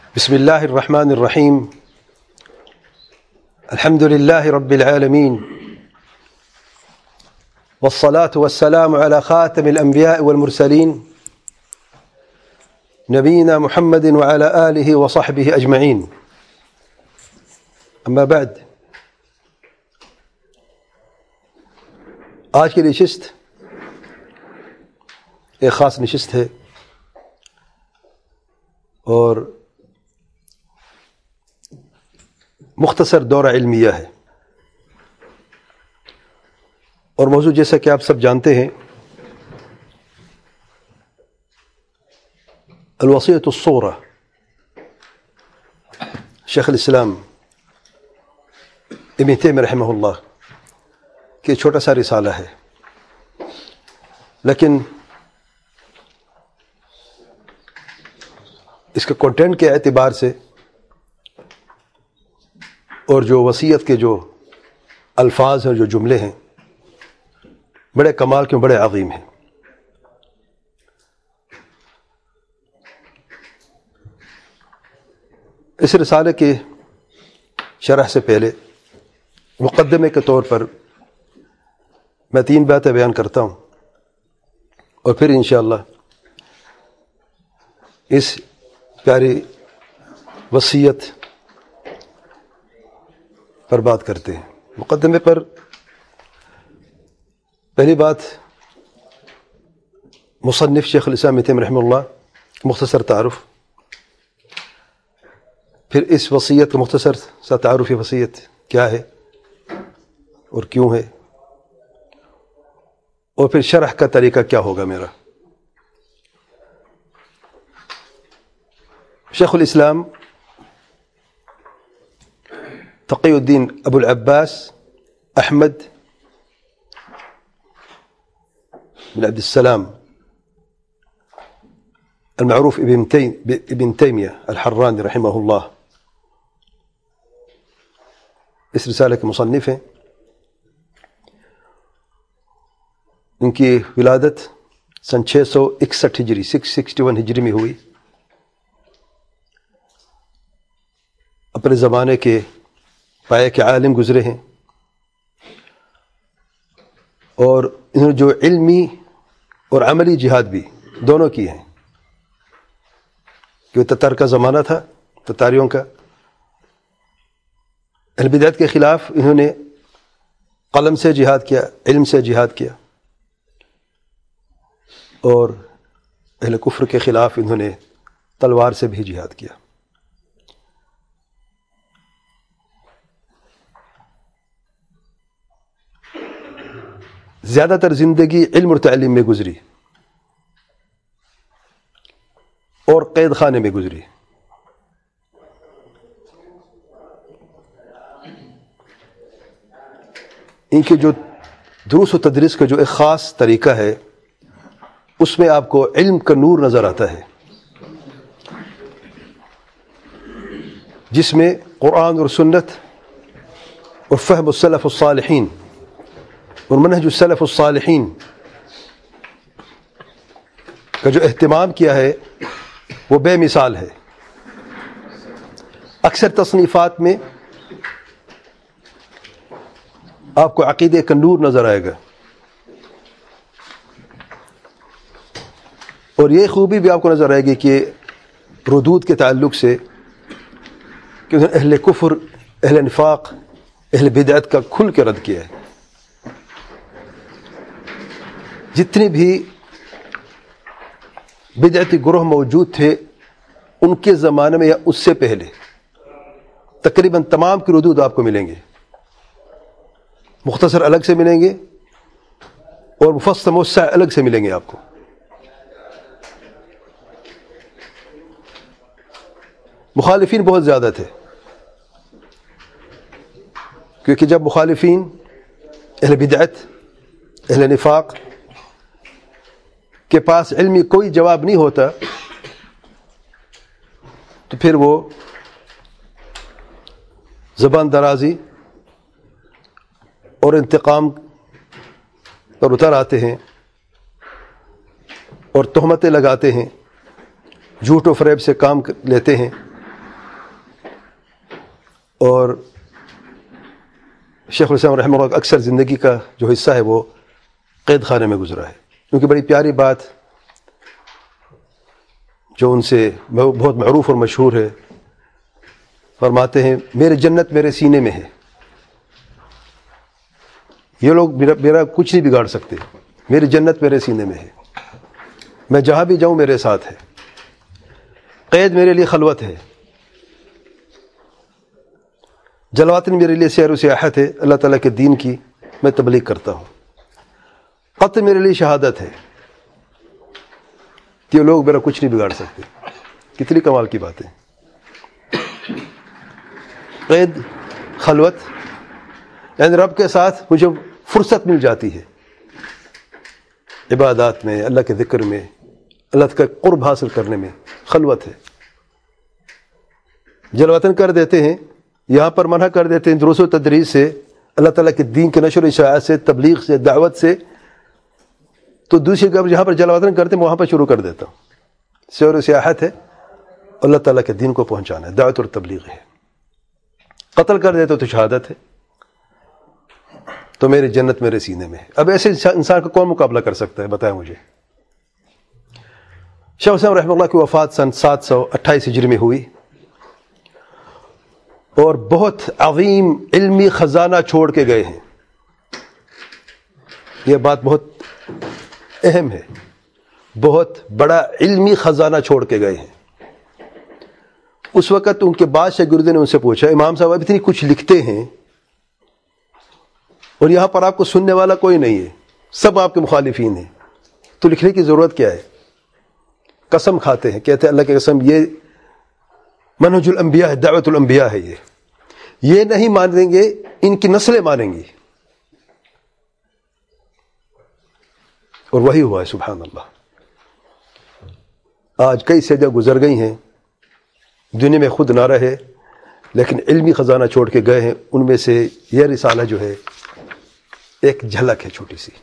بسم الله الرحمن الرحيم. الحمد لله رب العالمين، والصلاة والسلام على خاتم الأنبياء والمرسلين نبينا محمد وعلى آله وصحبه أجمعين. أما بعد، آج کی نشست ایک خاص نشست ہے اور مختصر دورہ علمیہ ہے، اور موضوع جیسا کہ آپ سب جانتے ہیں الوصیۃ الصغریٰ، شیخ الاسلام ابن تیمیہ رحمہ اللہ کہ چھوٹا سا رسالہ ہے، لیکن اس کے کنٹینٹ کے اعتبار سے اور جو وصیت کے جو الفاظ اور جو جملے ہیں بڑے کمال کے، بڑے عظیم ہیں۔ اس رسالے کے شرح سے پہلے مقدمے کے طور پر میں 3 باتیں بیان کرتا ہوں، اور پھر انشاءاللہ اس پیاری وصیت پر بات کرتے ہیں۔ مقدمے پر پہلی بات، مصنف شیخ الاسلام ابن تیمیہ رحمہ اللہ مختصر تعارف، پھر اس وصیت کا مختصر سا تعارف، یہ وصیت کیا ہے اور کیوں ہے، اور پھر شرح کا طریقہ کیا ہوگا میرا۔ شیخ الاسلام تقی الدین ابو العباس احمد بن عبد السلام المعروف ابن تیمیہ الحرانی رحمہ اللہ اس رسالے کے مصنف ہیں۔ ان کی ولادت سن 661 ہجری 661 ہجری میں ہوئی۔ اپنے زمانے کے پائے کے عالم گزرے ہیں، اور انہوں نے جو علمی اور عملی جہاد بھی دونوں کی ہیں، کہ تتار کا زمانہ تھا، تتاریوں کا، اہل بدعت کے خلاف انہوں نے قلم سے جہاد کیا، علم سے جہاد کیا، اور اہل کفر کے خلاف انہوں نے تلوار سے بھی جہاد کیا۔ زیادہ تر زندگی علم اور تعلیم میں گزری اور قید خانے میں گزری۔ ان کے جو دروس و تدریس کا جو ایک خاص طریقہ ہے، اس میں آپ کو علم کا نور نظر آتا ہے، جس میں قرآن اور سنت اور فہم السلف الصالحین اور منہج السلف الصالحین کا جو اہتمام کیا ہے وہ بے مثال ہے۔ اکثر تصنیفات میں آپ کو عقیدے کا نور نظر آئے گا، اور یہ خوبی بھی آپ کو نظر آئے گی کہ ردود کے تعلق سے کہ انہوں نے اہل کفر، اہل نفاق، اہل بدعت کا کھل کے رد کیا ہے۔ جتنے بھی بدعتی گروہ موجود تھے ان کے زمانے میں یا اس سے پہلے تقریباً تمام کی ردود آپ کو ملیں گے، مختصر الگ سے ملیں گے اور مفصل موسع الگ سے ملیں گے آپ کو۔ مخالفین بہت زیادہ تھے، کیونکہ جب مخالفین اہل بدعت، اہل نفاق کے پاس علمی کوئی جواب نہیں ہوتا تو پھر وہ زبان درازی اور انتقام پر اتر آتے ہیں اور تہمتیں لگاتے ہیں، جھوٹ و فریب سے کام لیتے ہیں، اور شیخ الاسلام رحمہ اللہ اکثر زندگی کا جو حصہ ہے وہ قید خانے میں گزرا ہے. کیونکہ بڑی پیاری بات جو ان سے بہت معروف اور مشہور ہے، فرماتے ہیں میری جنت میرے سینے میں ہے. یہ لوگ میرا کچھ نہیں بگاڑ سکتے، میری جنت میرے سینے میں ہے، میں جہاں بھی جاؤں میرے ساتھ ہے. قید میرے لیے خلوت ہے، جلواتن میرے لیے سیر و سیاحت ہے، اللہ تعالیٰ کے دین کی میں تبلیغ کرتا ہوں. قتل میرے لیے شہادت ہے، یہ لوگ میرا کچھ نہیں بگاڑ سکتے. کتنی کمال کی بات ہے. قید، خلوت، یعنی رب کے ساتھ مجھے فرصت مل جاتی ہے عبادات میں، اللہ کے ذکر میں، اللہ کا قرب حاصل کرنے میں. خلوت ہے. جلوتن کر دیتے ہیں، یہاں پر منع کر دیتے ہیں دروس و تدریس سے، اللہ تعالیٰ کے دین کے نشر و اشاعت سے، تبلیغ سے، دعوت سے. تو دوسری جگہ جہاں پر جلوتن کرتے ہیں وہاں پر شروع کر دیتا ہوں. سیر و سیاحت ہے، اللہ تعالیٰ کے دین کو پہنچانا ہے، دعوت اور تبلیغ ہے. قتل کر دیتے تو شہادت ہے، تو میری جنت میرے سینے میں ہے. اب ایسے انسان کا کون مقابلہ کر سکتا ہے؟ بتائیں مجھے. شیخ الاسلام رحمہ اللہ کی وفات سن 728 ہجری میں ہوئی، اور بہت عظیم علمی خزانہ چھوڑ کے گئے ہیں. یہ بات بہت اہم ہے. بہت بڑا علمی خزانہ چھوڑ کے گئے ہیں. اس وقت ان کے بعد شاگردوں نے ان سے پوچھا، امام صاحب اب اتنی کچھ لکھتے ہیں اور یہاں پر آپ کو سننے والا کوئی نہیں ہے، سب آپ کے مخالفین ہیں، تو لکھنے کی ضرورت کیا ہے؟ قسم کھاتے ہیں، کہتے ہیں اللہ کی قسم یہ منہج الانبیاء ہے، دعوت الانبیاء ہے. یہ نہیں مانیں گے، ان کی نسلیں مانیں گی. اور وہی ہوا ہے. سبحان اللہ. آج کئی صدیاں گزر گئی ہیں، دنیا میں خود نہ رہے لیکن علمی خزانہ چھوڑ کے گئے ہیں. ان میں سے یہ رسالہ جو ہے ایک جھلک ہے چھوٹی سی.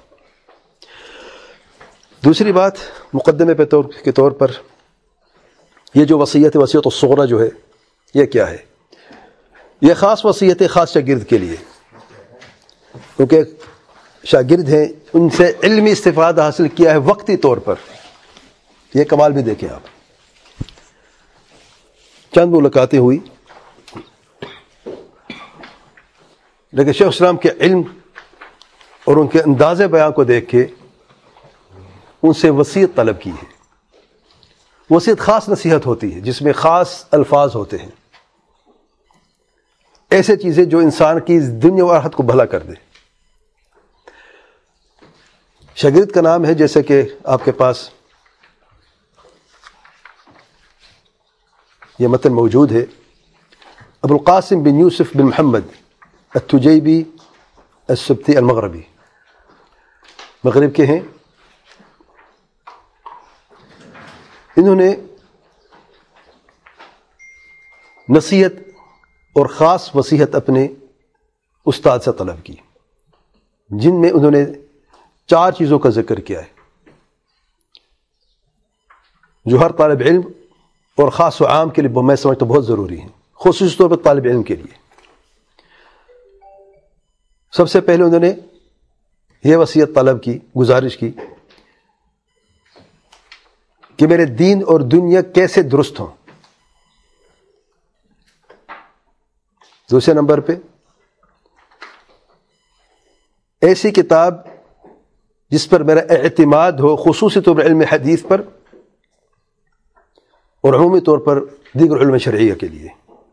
دوسری بات مقدمے کے طور پر، یہ جو وصیت الصغریٰ جو ہے یہ کیا ہے؟ یہ خاص وصیت ہے خاص شاگرد کے لیے، کیونکہ شاگرد ہیں، ان سے علمی استفادہ حاصل کیا ہے وقتی طور پر. یہ کمال بھی دیکھیں آپ. چند ملاقاتیں ہوئی، لیکن شیخ الاسلام کے علم اور ان کے انداز بیان کو دیکھ کے ان سے وصیت طلب کی ہے. وصیت خاص نصیحت ہوتی ہے جس میں خاص الفاظ ہوتے ہیں، ایسے چیزیں جو انسان کی دنیا و آخرت کو بھلا کر دے. شاگرد کا نام ہے، جیسے کہ آپ کے پاس یہ متن موجود ہے، ابو القاسم بن یوسف بن محمد التجیبی السبتی المغربی، مغرب کے ہیں. انہوں نے نصیحت اور خاص وصیت اپنے استاد سے طلب کی، جن میں انہوں نے 4 چیزوں کا ذکر کیا ہے جو ہر طالب علم اور خاص و عام کے لیے میں سمجھتا ہوں بہت ضروری ہیں، خصوصی طور پر طالب علم کے لیے. سب سے پہلے انہوں نے یہ وصیت طلب کی، گزارش کی کہ میرے دین اور دنیا کیسے درست ہوں. دوسرے نمبر پہ ایسی کتاب جس پر میرا اعتماد ہو، خصوصی طور پر علم حدیث پر اور عمومی طور پر دیگر علم شرعیہ کے لیے.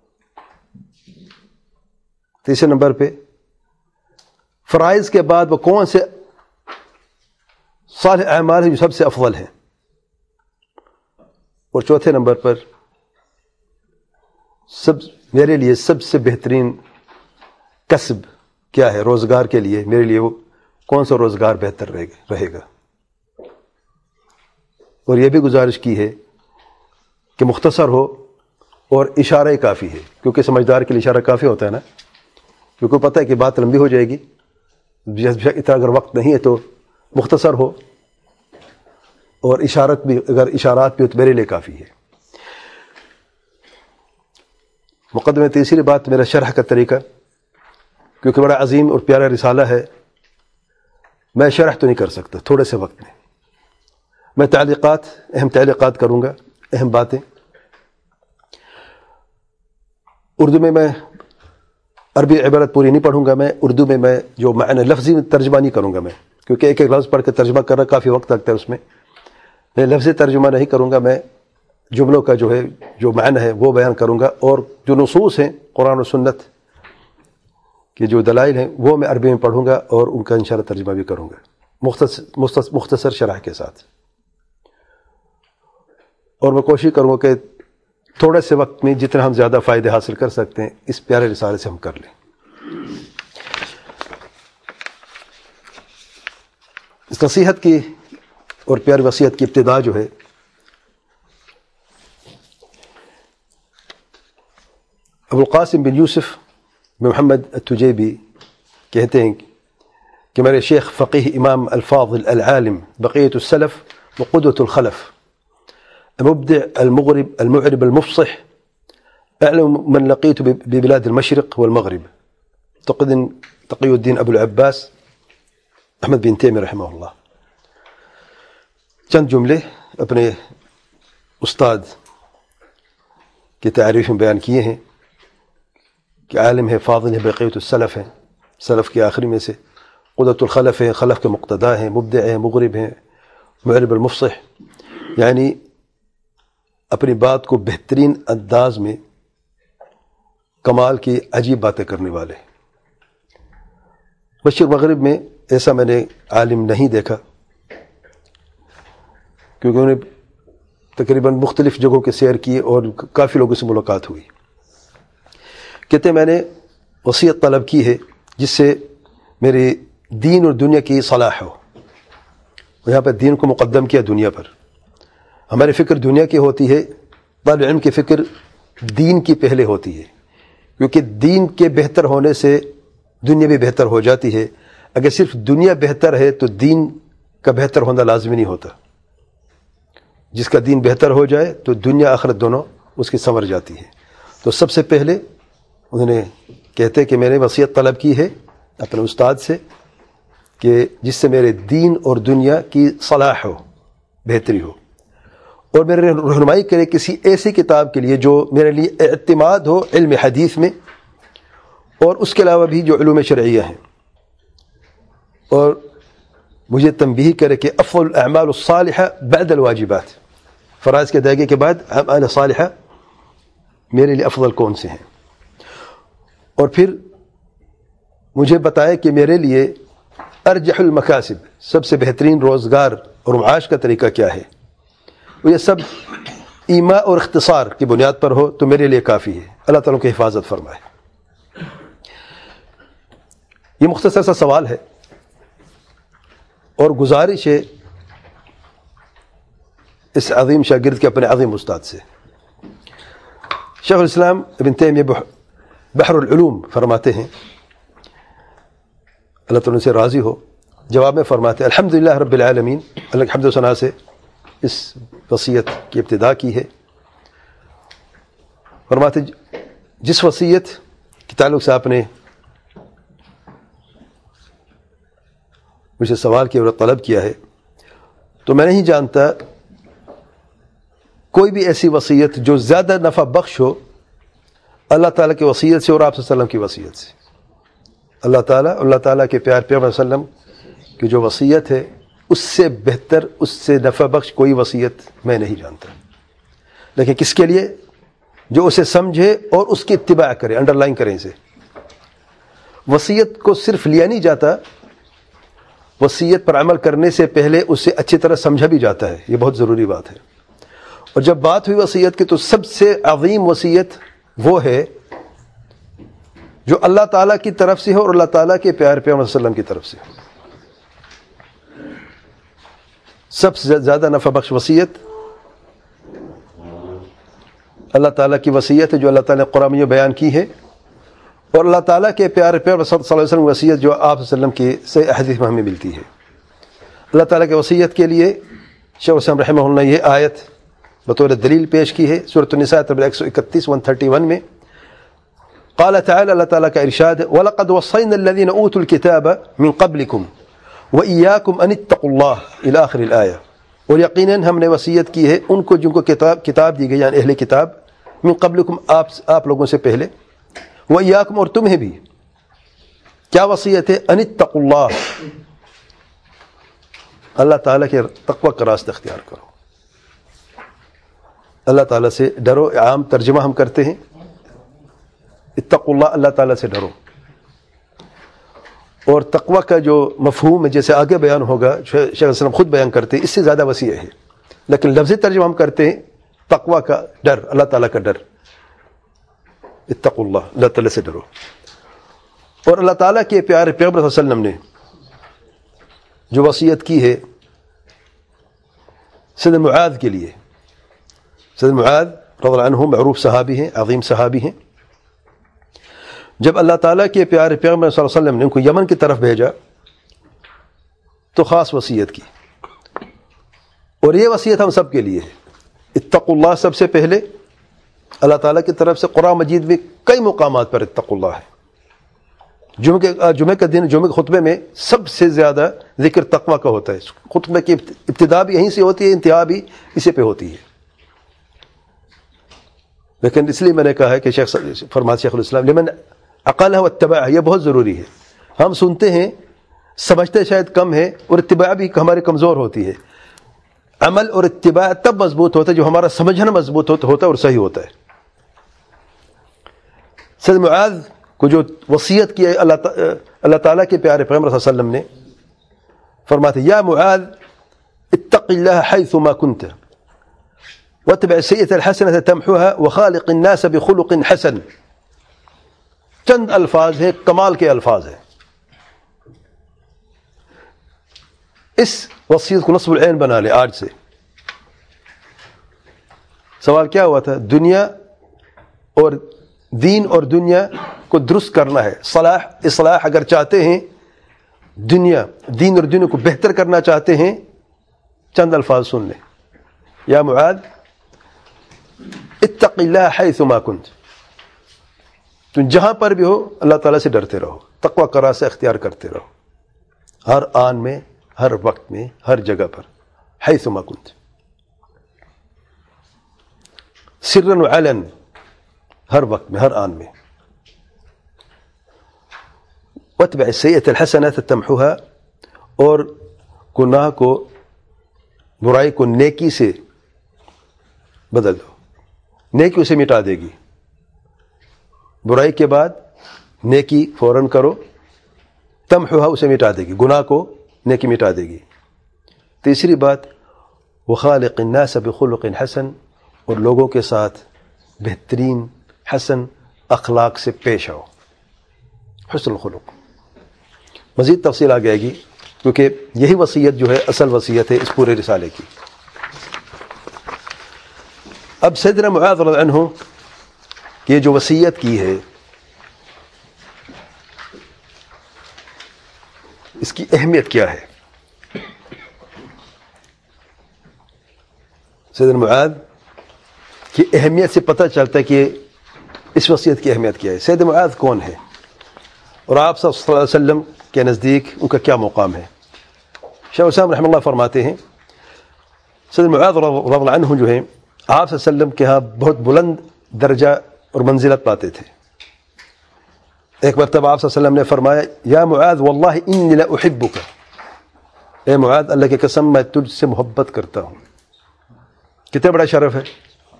تیسرے نمبر پہ فرائض کے بعد وہ کون سے صالح اعمال ہیں جو سب سے افضل ہیں. اور چوتھے نمبر پر میرے لیے سب سے بہترین کسب کیا ہے، روزگار کے لیے میرے لیے وہ کون سا روزگار بہتر رہے گا. اور یہ بھی گزارش کی ہے کہ مختصر ہو اور اشارہ کافی ہے، کیونکہ سمجھدار کے لیے اشارہ کافی ہوتا ہے نا، کیونکہ پتہ ہے کہ بات لمبی ہو جائے گی. اتنا اگر وقت نہیں ہے تو مختصر ہو، اور اشارات بھی ہو تو میرے لیے کافی ہے. مقدمے تیسری بات میرا شرح کا طریقہ، کیونکہ بڑا عظیم اور پیارا رسالہ ہے، میں شرح تو نہیں کر سکتا تھوڑے سے وقت میں تعلیقات، اہم تعلیقات کروں گا، اہم باتیں اردو میں عربی عبارت پوری نہیں پڑھوں گا، میں اردو میں جو معنی لفظی ترجمہ نہیں کروں گا میں، کیونکہ ایک ایک لفظ پڑھ کے ترجمہ کرنا کافی وقت لگتا ہے، اس میں لفظی ترجمہ نہیں کروں گا، میں جملوں کا جو معنی ہے وہ بیان کروں گا، اور جو نصوص ہیں قرآن و سنت کے جو دلائل ہیں وہ میں عربی میں پڑھوں گا اور ان کا انشاءاللہ ترجمہ بھی کروں گا مختصر شرح کے ساتھ، اور میں کوشش کروں گا کہ تھوڑے سے وقت میں جتنا ہم زیادہ فائدے حاصل کر سکتے ہیں اس پیارے رسالے سے ہم کر لیں۔ اس نصیحت کی اور پیاری وصیت کی ابتدا جو ہے ابو القاسم بن یوسف بن محمد التجیبی کہتے ہیں کہ میرے شیخ فقیہ امام الفاضل العالم بقیۃ السلف وقدوۃ الخلف المبدع المغرب المعرب المفصح أعلم من لقيت ببلاد المشرق والمغرب تقي الدين أبو العباس احمد بن تیمیہ رحمہ اللہ۔ چند جملے اپنے استاد کی تعریف میں بیان کیے ہیں کہ عالم ہے، فاضل ہے، بقیۃ السلف ہے، سلف کے آخری میں سے، قدوۃ الخلف ہے، خلف کے مقتدا ہیں، مبدع ہے، مغرب ہے، معرب المفصح، یعنی اپنی بات کو بہترین انداز میں کمال کی عجیب باتیں کرنے والے۔ مشرق مغرب میں ایسا میں نے عالم نہیں دیکھا، کیونکہ انہیں تقریباً مختلف جگہوں کے سیر کیے اور کافی لوگوں سے ملاقات ہوئی۔ کہتے میں نے وصیت طلب کی ہے جس سے میرے دین اور دنیا کی صلاح ہو، یہاں پر دین کو مقدم کیا دنیا پر۔ ہماری فکر دنیا کی ہوتی ہے، طالب علم کی فکر دین کی پہلے ہوتی ہے، کیونکہ دین کے بہتر ہونے سے دنیا بھی بہتر ہو جاتی ہے۔ اگر صرف دنیا بہتر ہے تو دین کا بہتر ہونا لازمی نہیں ہوتا۔ جس کا دین بہتر ہو جائے تو دنیا آخرت دونوں اس کی سنور جاتی ہے۔ تو سب سے پہلے انہوں نے کہتے کہ میں نے وصیت طلب کی ہے اپنے استاد سے کہ جس سے میرے دین اور دنیا کی صلاح ہو، بہتری ہو، اور میرے رہنمائی کرے کسی ایسی کتاب کے لیے جو میرے لیے اعتماد ہو علم حدیث میں، اور اس کے علاوہ بھی جو علوم شرعیہ ہیں، اور مجھے تنبیہ کرے کہ افضل الاعمال الصالحہ بعد الواجبات، فرائض کے ادائیگی کے بعد اعمال صالحہ میرے لیے افضل کون سے ہیں، اور پھر مجھے بتائے کہ میرے لیے ارجح المکاسب، سب سے بہترین روزگار اور معاش کا طریقہ کیا ہے۔ یہ سب ایما اور اختصار کی بنیاد پر ہو تو میرے لیے کافی ہے۔ اللہ تعالیٰ کی حفاظت فرمائے۔ یہ مختصر سا سوال ہے اور گزارش ہے اس عظیم شاگرد کے اپنے عظیم استاد سے۔ شیخ الاسلام ابن تیمیہ بحر العلوم فرماتے ہیں، اللہ تعالیٰ سے راضی ہو، جواب میں فرماتے ہیں الحمدللہ رب العالمین، اللہ کی حمد و ثنا سے اس وصیت کی ابتدا کی ہے۔ فرماتے جس وصیت کے تعلق سے آپ نے مجھ سے سوال کیا اور طلب کیا ہے، تو میں نہیں جانتا کوئی بھی ایسی وصیت جو زیادہ نفع بخش ہو اللہ تعالیٰ کی وصیت سے اور آپ صلی اللہ علیہ وسلم کی وصیت سے۔ اللہ تعالیٰ کے پیار پیغمبر صلی اللہ علیہ وسلم کی جو وصیت ہے اس سے بہتر، اس سے نفع بخش کوئی وصیت میں نہیں جانتا، لیکن کس کے لیے؟ جو اسے سمجھے اور اس کی اتباع کرے، انڈر لائن کریں اسے۔ وصیت کو صرف لیا نہیں جاتا، وصیت پر عمل کرنے سے پہلے اسے اچھی طرح سمجھا بھی جاتا ہے، یہ بہت ضروری بات ہے۔ اور جب بات ہوئی وصیت کی تو سب سے عظیم وصیت وہ ہے جو اللہ تعالیٰ کی طرف سے ہو اور اللہ تعالیٰ کے پیار پیغمبر صلی اللہ علیہ وسلم کی طرف سے ہو۔ سب سے زیادہ نفع بخش وصیت اللہ تعالیٰ کی وصیت ہے جو اللہ تعالیٰ نے قرآن میں بیان کی ہے، اور اللہ تعالیٰ کے پیارے پیغمبر صلی اللہ علیہ وسلم کی وصیت جو آپ صلی اللہ علیہ وسلم کی صحیح احادیث میں ہمیں ملتی ہے۔ اللہ تعالیٰ کی وصیت کے لیے شیخ الاسلام رحمہ اللہ نے یہ آیت بطور دلیل پیش کی ہے، سورۃ النساء 131 131 میں، قال تعالى اللہ تعالیٰ کا ارشاد ہے وَلَقَدْ وَصَّيْنَا الَّذِينَ أُوتُوا الْكِتَابَ مِنْ قَبْلِكُمْ وَإِيَّاكُمْ أَنِ اتَّقُوا اللَّهَ إِلَى آخِرِ الْآيَةِ، اور یقیناً ہم نے وصیت کی ہے ان کو جن کو کتاب دی گئی، یعنی اہل کتاب، من قبلکم آپ لوگوں سے پہلے، وَإِيَّاكُمْ اور تمہیں بھی، کیا وصیت ہے؟ أَنِ اتَّقُوا اللَّهَ، اللہ تعالیٰ کے تقوی کا راستہ اختیار کرو، اللہ تعالیٰ سے ڈرو۔ عام ترجمہ ہم کرتے ہیں اتقوا اللہ، اللہ تعالیٰ سے ڈرو، اور تقوی کا جو مفہوم ہے جیسے آگے بیان ہوگا، شیخ علیہ السلام خود بیان کرتے ہیں، اس سے زیادہ وسیع ہے، لیکن لفظی ترجمہ ہم کرتے ہیں تقوی کا ڈر، اللہ تعالیٰ کا ڈر، اتقوا اللہ، اللہ تعالیٰ سے ڈرو۔ اور اللہ تعالیٰ کے پیارے پیغمبر صلی اللہ علیہ وسلم نے جو وصیت کی ہے سیدنا معاذ کے لیے، سیدنا معاذ رضی اللہ عنہ معروف صحابی ہیں، عظیم صحابی ہیں، جب اللہ تعالیٰ کے پیارے پیغمبر صلی اللہ علیہ وسلم نے ان کو یمن کی طرف بھیجا تو خاص وصیت کی، اور یہ وصیت ہم سب کے لیے ہے۔ اتقوا اللہ سب سے پہلے اللہ تعالیٰ کی طرف سے قرآن مجید میں کئی مقامات پر اتقوا اللہ ہے۔ جمعہ کے دن جمعہ کے خطبے میں سب سے زیادہ ذکر تقوی کا ہوتا ہے، خطبے کی ابتدا بھی یہیں سے ہوتی ہے، انتہا بھی اسی پہ ہوتی ہے۔ لیکن اس لیے میں نے کہا ہے کہ شیخ الاسلام لمن عقلہ واتبعہ، یہ بہت ضروری ہے۔ ہم سنتے ہیں، سمجھتے شاید کم ہے، اور اتباع بھی ہماری کمزور ہوتی ہے۔ عمل اور اتباع تب مضبوط ہوتا ہے جو ہمارا سمجھنا مضبوط ہوتا ہے اور صحیح ہوتا ہے۔ سیدنا معاذ کو جو وصیت کی ہے اللہ تعالیٰ کے پیارے پیغمبر صلی اللہ علیہ وسلم نے، فرماتے یا معاذ اتق اللہ حیث ما کنت واتبع السیئة الحسنة تمحوها وخالق الناس بخلق حسن۔ چند الفاظ ہیں، کمال کے الفاظ ہیں۔ اس وصیت کو نصب العین بنا لے آج سے۔ سوال کیا ہوا تھا؟ دنیا اور دین اور دنیا کو درست کرنا ہے، اصلاح اگر چاہتے ہیں، دین اور دنیا کو بہتر کرنا چاہتے ہیں، چند الفاظ سن لیں۔ یا معاذ اتق اللہ حیث ما کنت، تم جہاں پر بھی ہو اللہ تعالیٰ سے ڈرتے رہو، تقوی کا راستہ اختیار کرتے رہو، ہر آن میں، ہر وقت میں، ہر جگہ پر، حیث ما کنت، سرا وعلن، ہر وقت میں، ہر آن میں۔ واتبع السیئة الحسنة تمحوها، اور گناہ کو، برائی کو نیکی سے بدل دو، نیکی اسے مٹا دے گی۔ برائی کے بعد نیکی فوراً کرو، تمحوها اسے مٹا دے گی، گناہ کو نیکی مٹا دے گی۔ تیسری بات وخالق الناس بخلق حسن، اور لوگوں کے ساتھ بہترین حسن اخلاق سے پیش آؤ، حسن الخلق۔ مزید تفصیل آ جائے گی کیونکہ یہی وصیت جو ہے اصل وصیت ہے اس پورے رسالے کی۔ اب سیدنا معاذ رضی اللہ عنہ کی جو وصیت کی ہے اس کی اہمیت کیا ہے؟ سیدنا معاذ کی اہمیت سے پتہ چلتا ہے کہ اس وصیت کی اہمیت کیا ہے۔ سیدنا معاذ کون ہے اور آپ صلی اللہ علیہ وسلم کے نزدیک ان کا کیا مقام ہے؟ شیخ الاسلام رحمہ اللہ فرماتے ہیں سیدنا معاذ رضی اللہ عنہ جو ہیں آپ صلی اللہ علیہ وسلم کے ہاں بہت بلند درجہ اور منزلت پاتے تھے۔ ایک مرتبہ آپ صلی اللہ علیہ وسلم نے فرمایا یا معاذ واللہ انی لاحبک، اے معاذ اللہ کی قسم میں تجھ سے محبت کرتا ہوں۔ کتنا بڑا شرف ہے،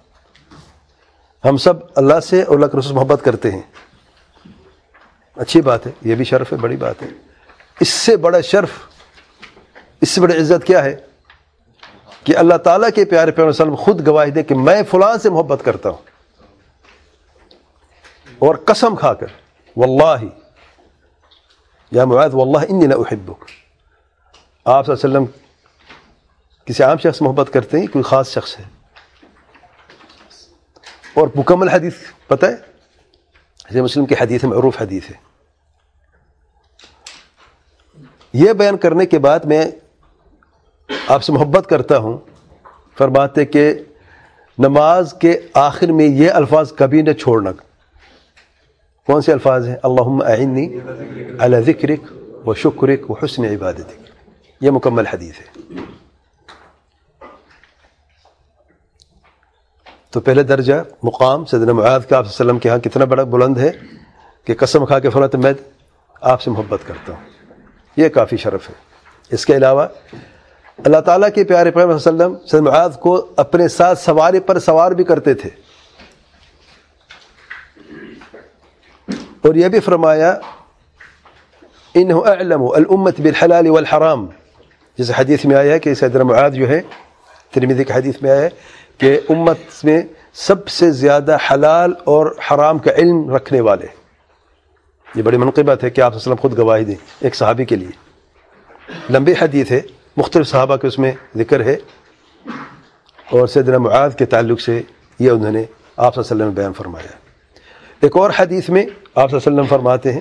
ہم سب اللہ سے اور اللہ کے رسول سے محبت کرتے ہیں، اچھی بات ہے، یہ بھی شرف ہے، بڑی بات ہے۔ اس سے بڑا شرف، اس سے بڑی عزت کیا ہے کہ اللہ تعالیٰ کے پیارے پیغمبر صلی اللہ علیہ وسلم خود گواہی دے کہ میں فلاں سے محبت کرتا ہوں، اور قسم کھا کر واللہ یا معاذ واللہ انی لاحبک۔ آپ صلی اللہ علیہ وسلم کسی عام شخص سے محبت کرتے ہیں، کوئی خاص شخص ہے؟ اور مکمل حدیث پتہ ہے، صحیح مسلم کی حدیث ہے، معروف حدیث ہے۔ یہ بیان کرنے کے بعد میں آپ سے محبت کرتا ہوں، فرماتے کہ نماز کے آخر میں یہ الفاظ کبھی نہ چھوڑنا، کون سے الفاظ ہیں؟ اللہم اعنی علی ذکرک و شکرک و حسن عبادتک. یہ مکمل حدیث ہے. تو پہلے درجہ مقام سیدنا معاذ کا آپ صلی اللہ علیہ وسلم کے ہاں کتنا بڑا بلند ہے کہ قسم کھا کے فرماتے میں آپ سے محبت کرتا ہوں. یہ کافی شرف ہے. اس کے علاوہ اللہ تعالیٰ کے پیارے پیغمبر صلی اللہ علیہ وسلم سیدنا معاذ کو اپنے ساتھ سواری پر سوار بھی کرتے تھے، اور یہ بھی فرمایا انہ اعلم الامت بالحلال والحرام، جیسے حدیث میں آیا ہے کہ سیدنا معاذ جو ہے ترمذی کی حدیث میں آیا ہے کہ امت میں سب سے زیادہ حلال اور حرام کا علم رکھنے والے. یہ بڑی منقبت ہے کہ آپ صلی اللہ علیہ وسلم خود گواہی دیں ایک صحابی کے لیے. لمبی حدیث ہے، مختلف صحابہ کے اس میں ذکر ہے، اور سیدنا معاذ کے تعلق سے یہ انہوں نے آپ صلی اللہ علیہ وسلم نے بیان فرمایا. ایک اور حدیث میں آپ صلی اللہ علیہ وسلم فرماتے ہیں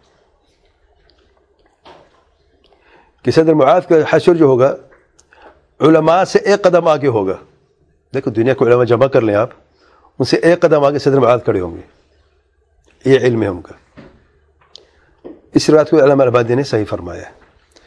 کہ سیدنا معاذ کا حشر جو ہوگا علماء سے ایک قدم آگے ہوگا. دیکھو دنیا کو علماء جمع کر لیں آپ، ان سے ایک قدم آگے سیدنا معاذ کھڑے ہوں گے. یہ علم ہے ان کا. اس روایت کو علامہ البانی نے صحیح فرمایا ہے.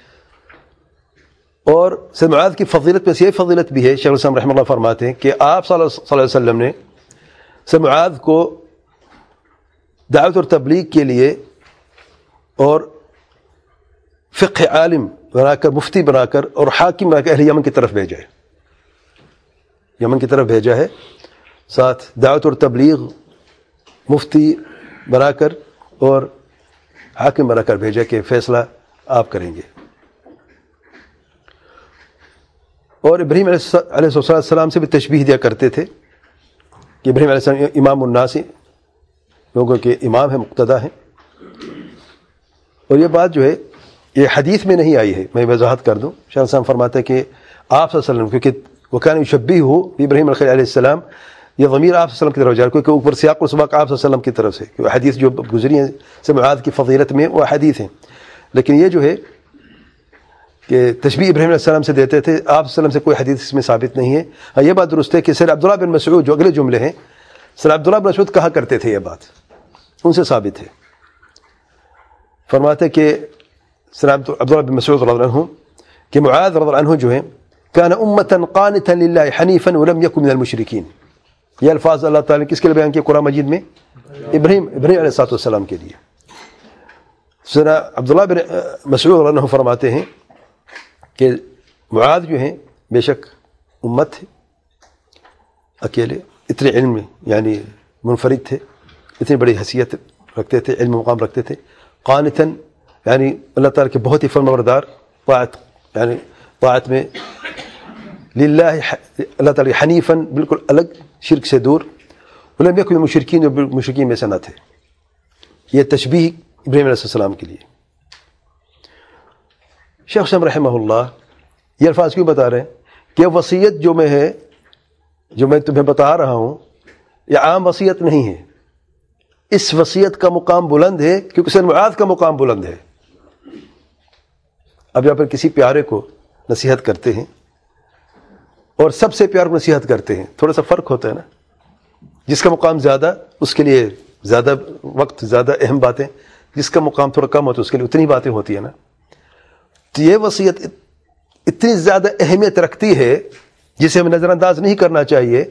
اور سیدنا معاذ کی فضیلت میں سے یہ فضیلت بھی ہے، شیخ الاسلام رحمہ اللہ فرماتے ہیں کہ آپ صلی اللہ علیہ وسلم نے سیدنا معاذ کو دعوت اور تبلیغ کے لیے اور فقہ عالم بنا کر، مفتی بنا کر اور حاکم بنا کر اہل یمن کی طرف بھیجا ہے. یمن کی طرف بھیجا ہے، ساتھ دعوت اور تبلیغ، مفتی بنا کر اور حاکم بنا کر بھیجا کہ فیصلہ آپ کریں گے. اور ابراہیم علیہ السلام سے بھی تشبیہ دیا کرتے تھے کہ ابراہیم علیہ السلام امام الناس، لوگوں کے امام ہیں، مقتدا ہیں. اور یہ بات جو ہے یہ حدیث میں نہیں آئی ہے، میں وضاحت کر دوں. شیخ الاسلام فرماتے ہیں کہ آپ صلی اللہ علیہ وسلم، کیونکہ وکان یشبیہ ابراہیم علیہ السلام، یہ ضمیر آپ صلی اللہ علیہ وسلم کی طرف جا رہا ہے کیونکہ اوپر سیاق و سباق آپ صلی اللہ علیہ وسلم کی طرف سے، کیونکہ حدیث جو گزری ہیں سے معاذ کی فضیلت میں وہ حدیث ہیں. لیکن یہ جو ہے کہ تشبیہ ابراہیم علیہ السلام سے دیتے تھے، آپ صلی اللہ علیہ وسلم سے کوئی حدیث اس میں ثابت نہیں ہے. ہاں یہ بات درست ہے کہ سر عبداللہ بن مسعود، جو اگلے جملے ہیں، سر عبداللہ بن مسعود کہا کرتے تھے، یہ بات ان سے ثابت ہے. فرماتے کہ سر عبداللہ بن مسعود رضی اللہ عنہ کہ معاذ رضی اللہ عنہ جو ہے کان امتا قانتا للہ حنیفا ولم یکن من المشرکین. یہ الفاظ اللہ تعالیٰ نے کس کے لیے بیان کیا قرآن مجید میں؟ ابراہیم علیہ السلام کے لیے. سر عبداللہ بن مسعود رضی اللہ عنہ فرماتے ہیں کہ معاذ جو ہیں بے شک امت تھے، اکیلے، اتنے علم میں یعنی منفرد تھے، اتنی بڑی حیثیت رکھتے تھے، علم مقام رکھتے تھے. قانتاً یعنی اللہ تعالیٰ کے بہت ہی فرمانبردار، طاعت یعنی طاعت میں، للہ اللہ تعالیٰ حنیفاً بالکل الگ، شرک سے دور، ولم یکن مشرکین، جو مشرکین میں سے نہ تھے. یہ تشبیہ ابراہیم علیہ السلام کے لیے. شیخ الاسلام رحمہ اللہ یہ الفاظ کیوں بتا رہے ہیں کہ وصیت جو میں ہے، جو میں تمہیں بتا رہا ہوں، یہ عام وصیت نہیں ہے. اس وصیت کا مقام بلند ہے کیونکہ سیدنا معاذ کا مقام بلند ہے. اب یہاں پر کسی پیارے کو نصیحت کرتے ہیں اور سب سے پیار کو نصیحت کرتے ہیں، تھوڑا سا فرق ہوتا ہے نا. جس کا مقام زیادہ اس کے لیے زیادہ وقت، زیادہ اہم باتیں، جس کا مقام تھوڑا کم ہوتا ہے اس کے لیے اتنی باتیں ہوتی ہیں نا. تو یہ وصیت اتنی زیادہ اہمیت رکھتی ہے جسے ہمیں نظر انداز نہیں کرنا چاہیے.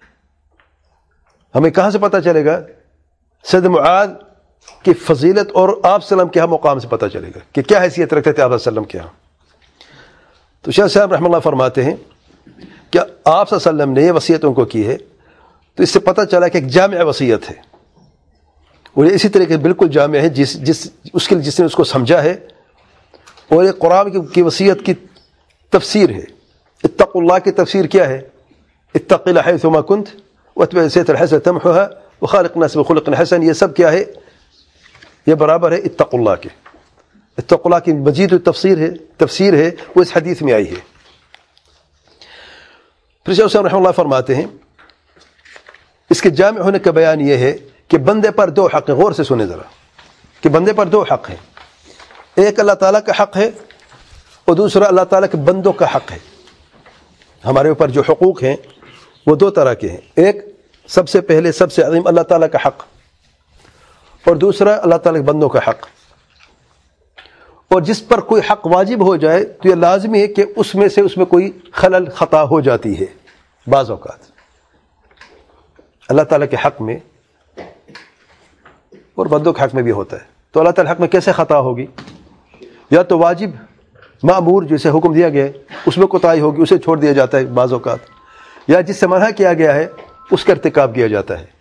ہمیں کہاں سے پتہ چلے گا؟ سیدنا معاذ کی فضیلت اور آپ صلی اللہ علیہ وسلم کے ہاں مقام سے پتہ چلے گا کہ کیا حیثیت رکھتے تھے آپ صلی اللہ علیہ وسلم کے ہاں. تو شیخ صاحب رحمہ اللہ فرماتے ہیں کہ آپ صلی اللہ علیہ وسلم نے یہ وصیت ان کو کی ہے، تو اس سے پتہ چلا کہ ایک جامع وصیت ہے، اور یہ اسی طریقے بالکل جامع ہے جس نے اس کو سمجھا ہے. اور یہ قرآن کی وصیت کی تفسیر ہے. اتقوا اللہ کی تفسیر کیا ہے؟ اتق اللہ حیثما کنت واتبع السیئۃ الحسنۃ تمحها وخالق الناس بخلق حسن. یہ سب کیا ہے؟ یہ برابر ہے اتقوا اللہ کے. اتقوا اللہ کی مزید تفسیر ہے وہ اس حدیث میں آئی ہے. پھر شیخ صاحب رحمہ اللہ فرماتے ہیں اس کے جامع ہونے کا بیان یہ ہے کہ بندے پر دو حق ہیں. غور سے سنیں ذرا کہ بندے پر دو حق ہیں. ایک اللہ تعالیٰ کا حق ہے اور دوسرا اللہ تعالیٰ کے بندوں کا حق ہے. ہمارے اوپر جو حقوق ہیں وہ دو طرح کے ہیں. ایک سب سے پہلے سب سے عظیم اللہ تعالیٰ کا حق، اور دوسرا اللہ تعالیٰ کے بندوں کا حق. اور جس پر کوئی حق واجب ہو جائے تو یہ لازمی ہے کہ اس میں کوئی خلل خطا ہو جاتی ہے. بعض اوقات اللہ تعالیٰ کے حق میں اور بندوں کے حق میں بھی ہوتا ہے. تو اللہ تعالیٰ کے حق میں کیسے خطا ہوگی؟ یا تو واجب مأمور جسے حکم دیا گیا ہے اس میں کوتاہی ہوگی، اسے چھوڑ دیا جاتا ہے بعض اوقات، یا جس سے منع کیا گیا ہے اس کا ارتکاب کیا جاتا ہے.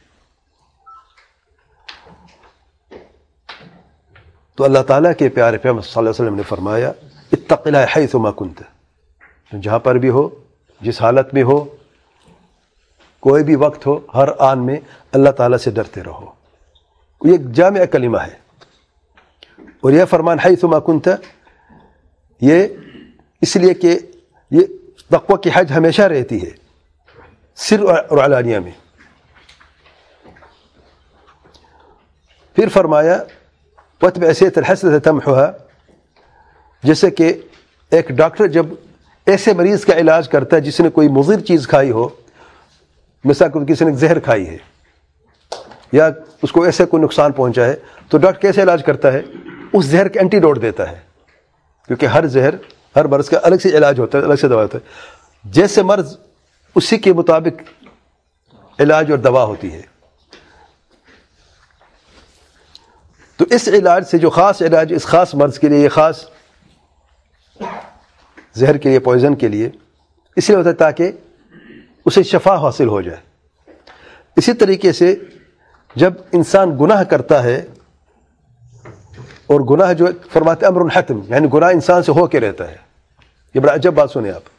تو اللہ تعالیٰ کے پیارے پیغمبر صلی اللہ علیہ وسلم نے فرمایا اتق اللہ حیثما کنت، جہاں پر بھی ہو، جس حالت میں ہو، کوئی بھی وقت ہو، ہر آن میں اللہ تعالیٰ سے ڈرتے رہو. یہ ایک جامع کلمہ ہے. اور یہ فرمان حیثما کنت یہ اس لیے کہ یہ تقوی کی حج ہمیشہ رہتی ہے سر اور علانیہ میں. پھر فرمایا وَاتْبِعْ السَّيِّئَةَ الْحَسَنَةَ تَمْحُهَا، جیسے کہ ایک ڈاکٹر جب ایسے مریض کا علاج کرتا ہے جس نے کوئی مضر چیز کھائی ہو، مثلا کسی نے زہر کھائی ہے یا اس کو ایسے کوئی نقصان پہنچا ہے، تو ڈاکٹر کیسے علاج کرتا ہے؟ اس زہر کے اینٹی ڈوٹ دیتا ہے، کیونکہ ہر زہر ہر مرض کا الگ سے علاج ہوتا ہے، الگ سے دوا ہوتا ہے. جیسے مرض اسی کے مطابق علاج اور دوا ہوتی ہے. تو اس علاج سے جو خاص علاج اس خاص مرض کے لیے، یہ خاص زہر کے لیے، پوائزن کے لیے، اس لیے ہوتا ہے تاکہ اسے شفا حاصل ہو جائے. اسی طریقے سے جب انسان گناہ کرتا ہے، اور گناہ جو فرماتے امر حتم، یعنی گناہ انسان سے ہو کے رہتا ہے. یہ بڑا عجب بات سنیں آپ.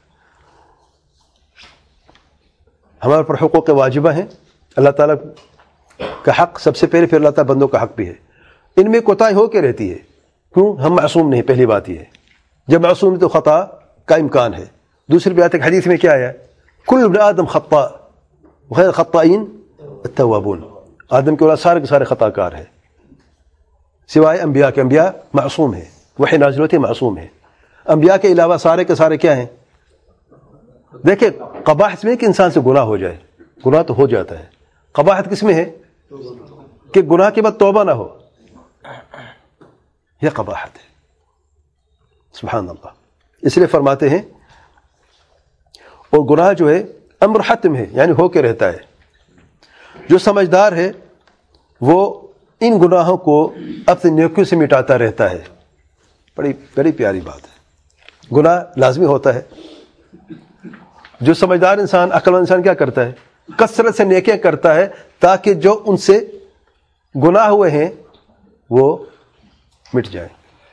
ہمارے پر حقوق واجبہ ہیں، اللہ تعالیٰ کا حق سب سے پہلے، پھر اللہ تعالیٰ بندوں کا حق بھی ہے. ان میں کوتاہی ہو کے رہتی ہے. کیوں؟ ہم معصوم نہیں، پہلی بات یہ ہے. جب معصوم تو خطا کا امکان ہے. دوسری بات ایک حدیث میں کیا ہے؟ کل ابن آدم خطاء وخیر الخطائین التوابون. آدم کے اولاد سارے کے سارے خطا کار ہیں سوائے انبیاء کے. انبیاء معصوم ہیں، وحی نازل ہوتی ہے، معصوم ہیں. انبیاء کے علاوہ سارے کے سارے کیا ہیں؟ دیکھیں قباحت میں کہ انسان سے گناہ ہو جائے، گناہ تو ہو جاتا ہے. قباحت کس میں ہے؟ کہ گناہ کے بعد توبہ نہ ہو، یہ قباحت ہے. سبحان اللہ. اس لیے فرماتے ہیں، اور گناہ جو ہے امر حتم ہے، یعنی ہو کے رہتا ہے. جو سمجھدار ہے وہ ان گناہوں کو اپنی نیکیوں سے مٹاتا رہتا ہے. بڑی پیاری بات ہے. گناہ لازمی ہوتا ہے. جو سمجھدار انسان، عقل مند انسان کیا کرتا ہے؟ کثرت سے نیکیاں کرتا ہے تاکہ جو ان سے گناہ ہوئے ہیں وہ مٹ جائیں.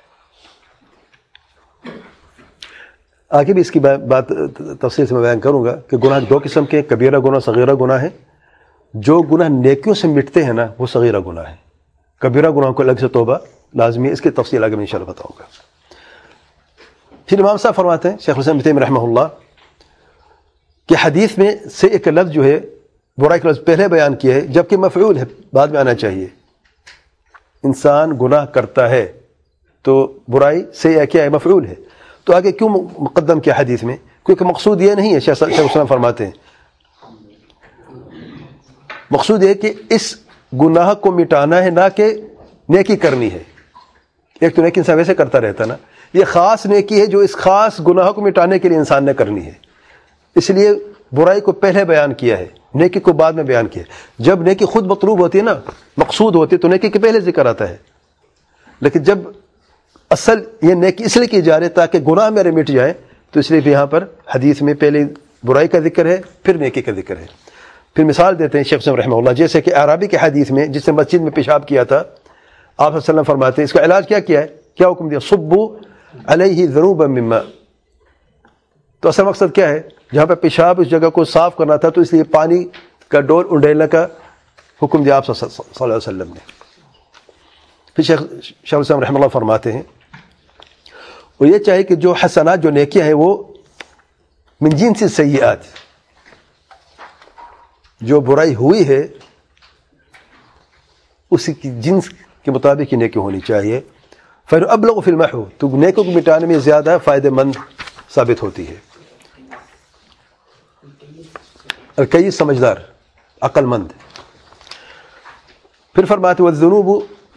آگے بھی اس کی بات تفصیل سے میں بیان کروں گا کہ گناہ دو قسم کے، کبیرہ گناہ، صغیرہ گناہ ہیں. جو گناہ نیکیوں سے مٹتے ہیں نا وہ صغیرہ گناہ ہے. کبیرہ گناہ کو الگ سے توبہ لازمی ہے. اس کی تفصیل آگے میں انشاءاللہ بتاؤں گا. پھر امام صاحب فرماتے ہیں، شیخ الاسلام ابن تیمیہ رحمہ اللہ، کہ حدیث میں سے ایک لفظ جو ہے برائی کا لفظ پہلے بیان کیا ہے، جبکہ مفعول ہے، بعد میں آنا چاہیے. انسان گناہ کرتا ہے تو برائی سے کیا ہے؟ مفعول ہے. تو آگے کیوں مقدم کیا حدیث میں؟ کیونکہ مقصود یہ نہیں ہے. شیخ الاسلام فرماتے ہیں مقصود یہ کہ اس گناہ کو مٹانا ہے، نہ کہ نیکی کرنی ہے. ایک تو نیکی انسان ویسے کرتا رہتا نا، یہ خاص نیکی ہے جو اس خاص گناہ کو مٹانے کے لیے انسان نے کرنی ہے. اس لیے برائی کو پہلے بیان کیا ہے، نیکی کو بعد میں بیان کیا. جب نیکی خود مطلوب ہوتی ہے نا، مقصود ہوتی ہے، تو نیکی کے پہلے ذکر آتا ہے. لیکن جب اصل یہ نیکی اس لیے کی جا رہی ہے تاکہ گناہ میرے مٹ جائیں، تو اس لیے بھی یہاں پر حدیث میں پہلے برائی کا ذکر ہے، پھر نیکی کا ذکر ہے. پھر مثال دیتے ہیں شیخ صاحب رحمہ اللہ، جیسے کہ اعرابی کے حدیث میں جس نے مسجد میں پیشاب کیا تھا، آپ صلی اللہ علیہ وسلم فرماتے ہیں اس کا علاج کیا ہے؟ کیا حکم دیا؟ صبوا علیہ ذنوبا من ماء. تو اصل مقصد کیا ہے؟ جہاں پہ پیشاب اس جگہ کو صاف کرنا تھا تو اس لیے پانی کا ڈول انڈیلنے کا حکم دیا آپ صلی اللہ علیہ وسلم نے. پھر شیخ الاسلام رحمہ اللہ فرماتے ہیں، اور یہ چاہے کہ جو حسنات، جو نیکیاں ہیں، وہ من جنس السیئات، جو برائی ہوئی ہے اسی کی جنس کے مطابق ہی نیکی ہونی چاہیے. فَإِنْ أَبْلَغُ فِي الْمَحْوِ، تو نیکوں کو مٹانے میں زیادہ فائدہ مند ثابت ہوتی ہے. اور کئی سمجھدار، عقل مند. پھر فرماتے والذنوب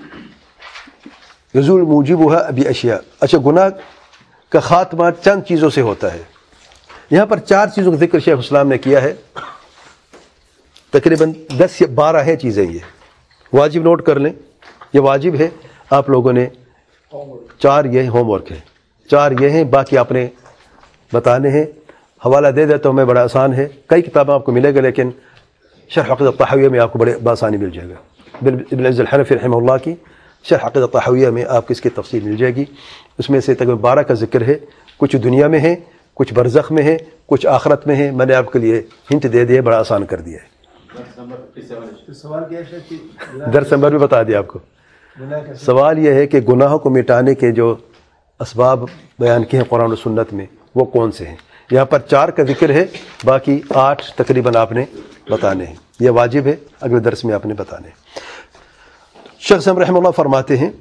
یزول موجبها باشیاء. اچھا گناہ کا خاتمہ چند چیزوں سے ہوتا ہے. یہاں پر 4 چیزوں کا ذکر شیخ الاسلام نے کیا ہے. تقریباً 10 یا 12 ہے چیزیں. یہ واجب نوٹ کر لیں, یہ واجب ہے آپ لوگوں نے. 4 یہ ہوم ورک ہے, 4 یہ ہیں, باقی آپ نے بتانے ہیں. حوالہ دے دیتا ہوں میں, بڑا آسان ہے. کئی کتابیں آپ کو ملے گا, لیکن شرح عقیدہ الطحاویہ میں آپ کو بڑے بآسانی مل جائے گا. ابن عز الحنفی رحمہ اللہ کی شرح عقیدہ الطحاویہ میں آپ کو اس کی تفصیل مل جائے گی. اس میں سے تقریباً 12 کا ذکر ہے. کچھ دنیا میں ہے, کچھ برزخ میں ہے, کچھ آخرت میں ہے. میں نے آپ کے لیے ہنٹ دے دیا, بڑا آسان کر دیا ہے. درس نمبر بھی بتا دیا آپ کو. سوال یہ ہے کہ گناہوں کو مٹانے کے جو اسباب بیان کیے ہیں قرآن و سنت میں, وہ کون سے ہیں. یہاں پر 4 کا ذکر ہے, باقی 8 تقریباً آپ نے بتانے ہیں. یہ واجب ہے, اگلے درس میں آپ نے بتانے ہیں. شیخ صاحب رحمہ اللہ فرماتے ہیں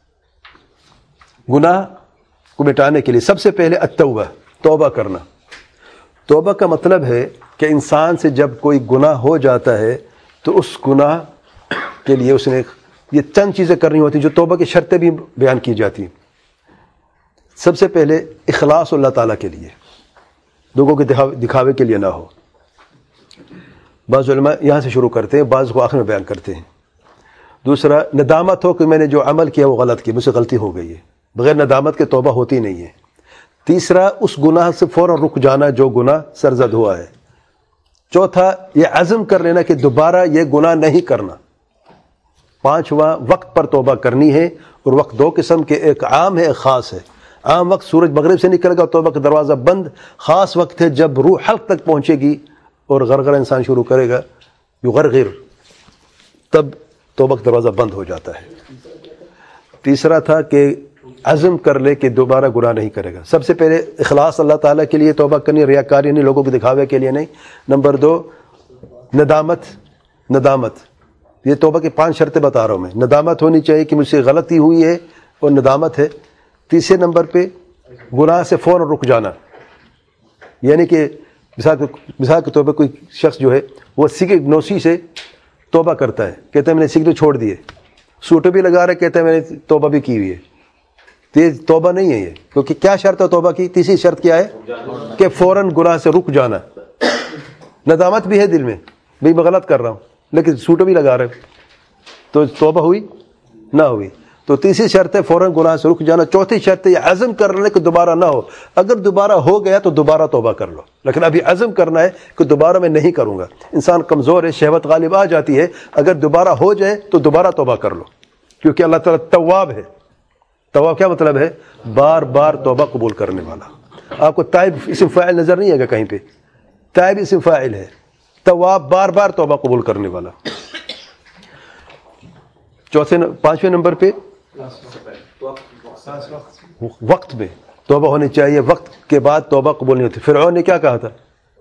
گناہ کو مٹانے کے لیے سب سے پہلے التوبہ, توبہ کرنا. توبہ کا مطلب ہے کہ انسان سے جب کوئی گناہ ہو جاتا ہے تو اس گناہ کے لیے اس نے یہ چند چیزیں کرنی ہوتی ہیں جو توبہ کی شرطیں بھی بیان کی جاتی ہیں. سب سے پہلے اخلاص اللہ تعالیٰ کے لیے, لوگوں کے دکھاوے کے لیے نہ ہو. بعض علماء یہاں سے شروع کرتے ہیں, بعض کو آخر میں بیان کرتے ہیں. دوسرا ندامت ہو کہ میں نے جو عمل کیا وہ غلط کیا, مجھ سے غلطی ہو گئی ہے. بغیر ندامت کے توبہ ہوتی نہیں ہے. تیسرا اس گناہ سے فوراً رک جانا جو گناہ سرزد ہوا ہے. چوتھا یہ عزم کر لینا کہ دوبارہ یہ گناہ نہیں کرنا. پانچواں وقت پر توبہ کرنی ہے, اور وقت 2 قسم کے, ایک عام ہے ایک خاص ہے. عام وقت سورج مغرب سے نکل گا توبہ کا دروازہ بند. خاص وقت ہے جب روح حلق تک پہنچے گی اور غرغرہ انسان شروع کرے گا, یغرغر, تب توبہ کا دروازہ بند ہو جاتا ہے. تیسرا تھا کہ عزم کر لے کہ دوبارہ گناہ نہیں کرے گا. سب سے پہلے اخلاص اللہ تعالیٰ کے لیے توبہ کرنی, ریاکاری نہیں, لوگوں کے دکھاوے کے لیے نہیں. نمبر 2 ندامت. یہ توبہ کی 5 شرطیں بتا رہا ہوں میں. ندامت ہونی چاہیے کہ مجھ سے غلطی ہوئی ہے, اور ندامت ہے. تیسرے نمبر پہ گناہ سے فوراً رک جانا, یعنی کہ مثال کے طور پہ کوئی شخص جو ہے وہ سگریٹ نوشی سے توبہ کرتا ہے, کہتا ہے میں نے سگریٹ چھوڑ دی ہے. سوٹو بھی لگا رہا ہے, کہتا ہے میں نے توبہ بھی کی ہوئی ہے. تو یہ توبہ نہیں ہے یہ, کیونکہ کیا شرط ہے توبہ کی؟ تیسری شرط کیا ہے کہ فوراً گناہ سے رک جانا. ندامت بھی ہے دل میں, بھئی میں غلط کر رہا ہوں, لیکن سوٹو بھی لگا رہے ہیں, تو توبہ ہوئی نہ ہوئی. تو تیسری شرط ہے فوراً گناہ سے رک جانا. چوتھی شرط ہے یہ عزم کر لینا کہ دوبارہ نہ ہو. اگر دوبارہ ہو گیا تو دوبارہ توبہ کر لو, لیکن ابھی عزم کرنا ہے کہ دوبارہ میں نہیں کروں گا. انسان کمزور ہے, شہوت غالب آ جاتی ہے, اگر دوبارہ ہو جائے تو دوبارہ توبہ کر لو, کیونکہ اللہ تعالیٰ تواب ہے. تواب کیا مطلب ہے؟ بار بار توبہ قبول کرنے والا. آپ کو تائب اسم فاعل نظر نہیں آئے گا کہیں پہ, تائب اسم فاعل ہے, تواب بار بار توبہ قبول کرنے والا. 5ویں نمبر پہ وقت میں توبہ ہونی چاہیے. وقت کے بعد توبہ قبول نہیں ہوتی. فرعون نے کیا کہا تھا؟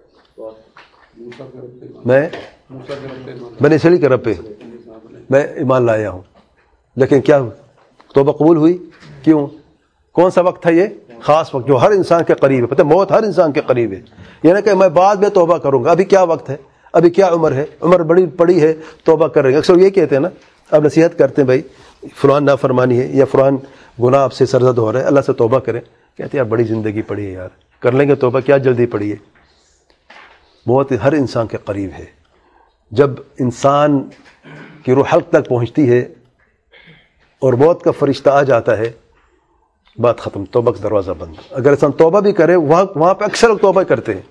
میں بنی اسرائیل کے رب پہ میں ایمان لایا ہوں, لیکن کیا توبہ قبول ہوئی؟ کیوں؟ کون سا وقت تھا یہ؟ خاص وقت جو ہر انسان کے قریب ہے. پتہ موت ہر انسان کے قریب ہے, یعنی کہ میں بعد میں توبہ کروں گا. ابھی کیا وقت ہے, ابھی کیا عمر ہے, عمر بڑی پڑی ہے, توبہ کر رہے ہیں. اکثر یہ کہتے ہیں نا, اب نصیحت کرتے ہیں بھائی فلان نافرمانی ہے یا فلان گناہ آپ سے سرزد ہو رہا ہے, اللہ سے توبہ کریں. کہتے ہیں یار بڑی زندگی پڑی ہے یار, کر لیں گے توبہ, کیا جلدی پڑی ہے. موت ہر انسان کے قریب ہے. جب انسان کی روح حلق تک پہنچتی ہے اور موت کا فرشتہ آ جاتا ہے, بات ختم, توبہ کا دروازہ بند. اگر انسان توبہ بھی کرے, وہاں پہ اکثر لوگ توبہ کرتے ہیں,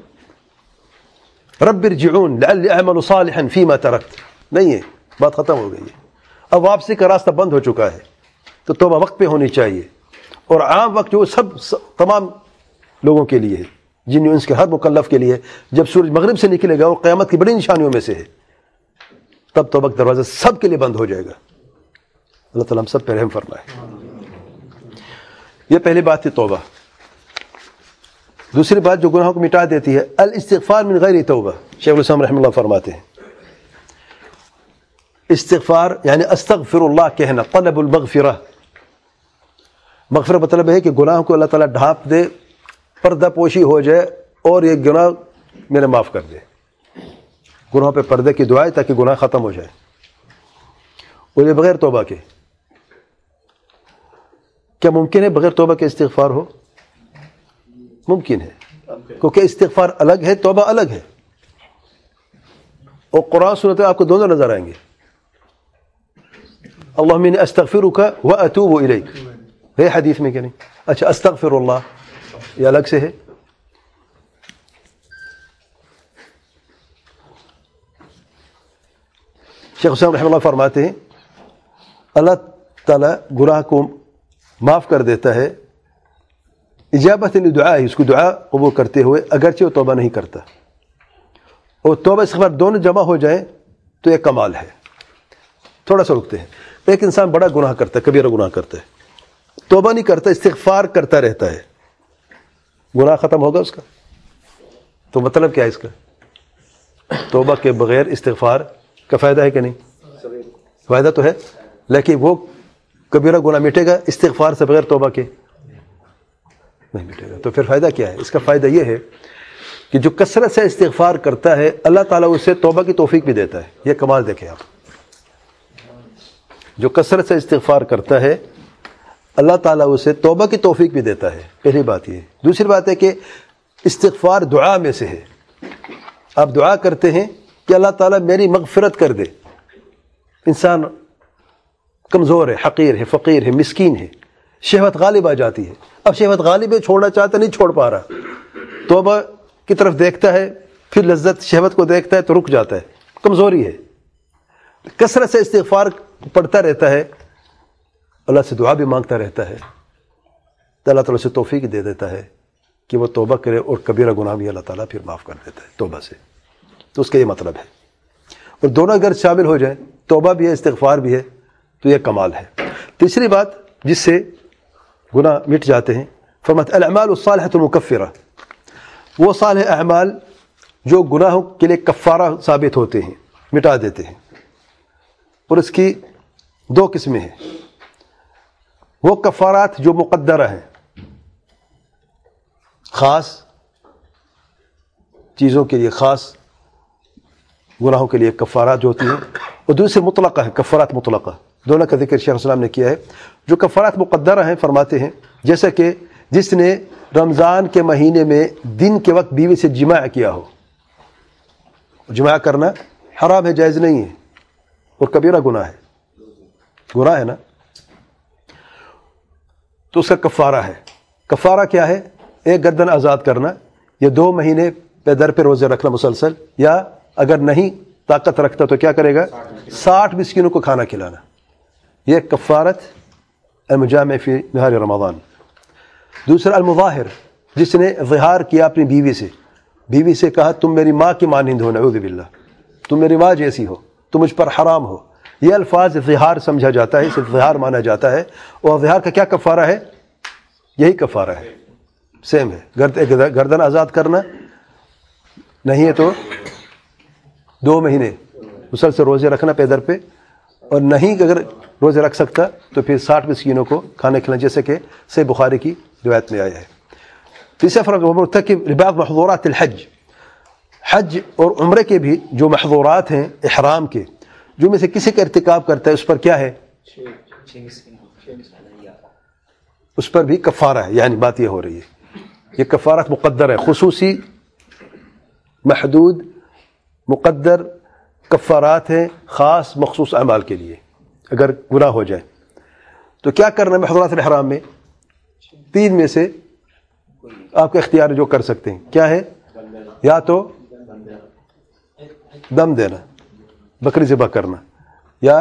رب ارجعون لعلی اعمل صالحا فیما ترکت, نہیں ہے, بات ختم ہو گئی ہے. اب واپسی کا راستہ بند ہو چکا ہے, تو توبہ وقت پہ ہونی چاہیے. اور عام وقت جو تمام لوگوں کے لیے ہے, جن انس کے ہر مکلف کے لیے, جب سورج مغرب سے نکلے گا, وہ قیامت کی بڑی نشانیوں میں سے ہے, تب توبہ کا دروازہ سب کے لیے بند ہو جائے گا. اللہ تعالیٰ ہم سب پہ رحم فرمائے. یہ پہلی بات تھی توبہ. دوسری بات جو گناہوں کو مٹا دیتی ہے, الاستغفار من غیر توبہ. شیخ الاسلام رحمہ اللہ فرماتے ہیں استغفار یعنی استغفر اللہ کہنا, طلب المغفرہ. مغفرہ مطلب ہے کہ گناہوں کو اللہ تعالیٰ ڈھانپ دے, پردہ پوشی ہو جائے, اور یہ گناہ میرے معاف کر دے. گناہوں پہ پردے کی دعائیں تاکہ گناہ ختم ہو جائے, اور یہ بغیر توبہ کے. کیا ممکن ہے بغیر توبہ کے استغفار ہو؟ ممکن ہے، کیونکہ استغفار الگ ہے، توبہ الگ ہے. اور قرآن سنت آپ کو دونوں نظر آئیں گے. اللہم انی استغفرک و اتوب الیک ہے حدیث میں کہ نہیں؟ اچھا استغفر اللہ یہ الگ سے ہے. شیخ حسین رحمہ اللہ فرماتے ہیں اللہ تعالیٰ گناہ کو معاف کر دیتا ہے اجابت دعا ہے، اس کو دعا قبول کرتے ہوئے اگرچہ وہ توبہ نہیں کرتا. اور توبہ استغفار دونوں جمع ہو جائیں تو یہ کمال ہے. تھوڑا سا رکتے ہیں. ایک انسان بڑا گناہ کرتا ہے، کبیرہ گناہ کرتا ہے، توبہ نہیں کرتا، استغفار کرتا رہتا ہے، گناہ ختم ہوگا اس کا؟ تو مطلب کیا ہے اس کا؟ توبہ کے بغیر استغفار کا فائدہ ہے کہ نہیں؟ فائدہ تو ہے، لیکن وہ کبیرہ گناہ مٹے گا استغفار سے بغیر توبہ کے؟ نہیں مٹے گا. تو پھر فائدہ کیا ہے اس کا؟ فائدہ یہ ہے کہ جو کثرت سے استغفار کرتا ہے اللہ تعالیٰ اسے توبہ کی توفیق بھی دیتا ہے. یہ کمال دیکھیں آپ، جو کثرت سے استغفار کرتا ہے اللہ تعالیٰ اسے توبہ کی توفیق بھی دیتا ہے. پہلی بات یہ. دوسری بات ہے کہ استغفار دعا میں سے ہے. آپ دعا کرتے ہیں کہ اللہ تعالیٰ میری مغفرت کر دے. انسان کمزور ہے، حقیر ہے، فقیر ہے، مسکین ہے، شہوت غالب آ جاتی ہے. اب شہوت غالب ہے، چھوڑنا چاہتا نہیں چھوڑ پا رہا، توبہ کی طرف دیکھتا ہے، پھر لذت شہوت کو دیکھتا ہے تو رک جاتا ہے. کمزوری ہے. کثرت سے استغفار پڑھتا رہتا ہے، اللہ سے دعا بھی مانگتا رہتا ہے تو اللہ تعالیٰ سے توفیق دے دیتا ہے کہ وہ توبہ کرے، اور کبیرہ گناہ بھی اللہ تعالیٰ پھر معاف کر دیتا ہے توبہ سے. تو اس کا یہ مطلب ہے. اور دونوں اگر شامل ہو جائیں، توبہ بھی ہے استغفار بھی ہے، تو یہ کمال ہے. تیسری بات جس سے گناہ مٹ جاتے ہیں، فرماتے الاعمال الصالحۃ المکفرہ، وہ صالح اعمال جو گناہوں کے لیے کفارہ ثابت ہوتے ہیں، مٹا دیتے ہیں. اور اس کی دو قسمیں ہیں. وہ کفارات جو مقدرہ ہیں، خاص چیزوں کے لیے، خاص گناہوں کے لیے کفارات جو ہوتی ہیں، اور دوسری مطلقہ ہے، کفارات مطلقہ. دونوں کا ذکر شیخ الاسلام نے کیا ہے. جو کفارات مقدرہ ہیں فرماتے ہیں جیسا کہ جس نے رمضان کے مہینے میں دن کے وقت بیوی سے جماع کیا ہو. جماع کرنا حرام ہے، جائز نہیں ہے، اور کبیرہ گناہ ہے، گناہ ہے نا. تو اس کا کفارہ ہے. کفارہ کیا ہے؟ ایک گردن آزاد کرنا، یا 2 مہینے پہ در پہ روزے رکھنا مسلسل، یا اگر نہیں طاقت رکھتا تو کیا کرے گا؟ 60 مسکینوں کو کھانا کھلانا. یہ کفارت المجامع فی نہار رمضان. دوسرا المظاہر، جس نے ظہار کیا اپنی بیوی سے کہا تم میری ماں کی مانند ہو، نعوذ باللہ، تم میری ماں جیسی ہو، تم مجھ پر حرام ہو. یہ الفاظ ظہار سمجھا جاتا ہے، صرف ظہار مانا جاتا ہے. اور ظہار کا کیا کفارہ ہے؟ یہی کفارہ ہے، سیم ہے. گردن آزاد کرنا، نہیں ہے تو 2 مہینے مسلسل روزے رکھنا پے در پہ، اور نہیں اگر روزے رکھ سکتا تو پھر 60 مسکینوں کو کھانے کھلانا، جیسے کہ صحیح بخاری کی روایت میں آیا ہے. تیسرا فرق مرتکب لبعض محظورات الحج، حج اور عمرے کے بھی جو محظورات ہیں احرام کے، جو میں سے کسی کا ارتکاب کرتا ہے اس پر کیا ہے؟ اس پر بھی کفارہ ہے. یعنی بات یہ ہو رہی ہے یہ کفارات مقدر ہے، خصوصی محدود مقدر کفارات ہیں خاص مخصوص اعمال کے لیے. اگر گناہ ہو جائے تو کیا کرنا ہے؟ محظورات الحرام میں 3 میں سے آپ کا اختیار جو کر سکتے ہیں کیا ہے؟ یا تو دم دینا، بکری ذبح کرنا، یا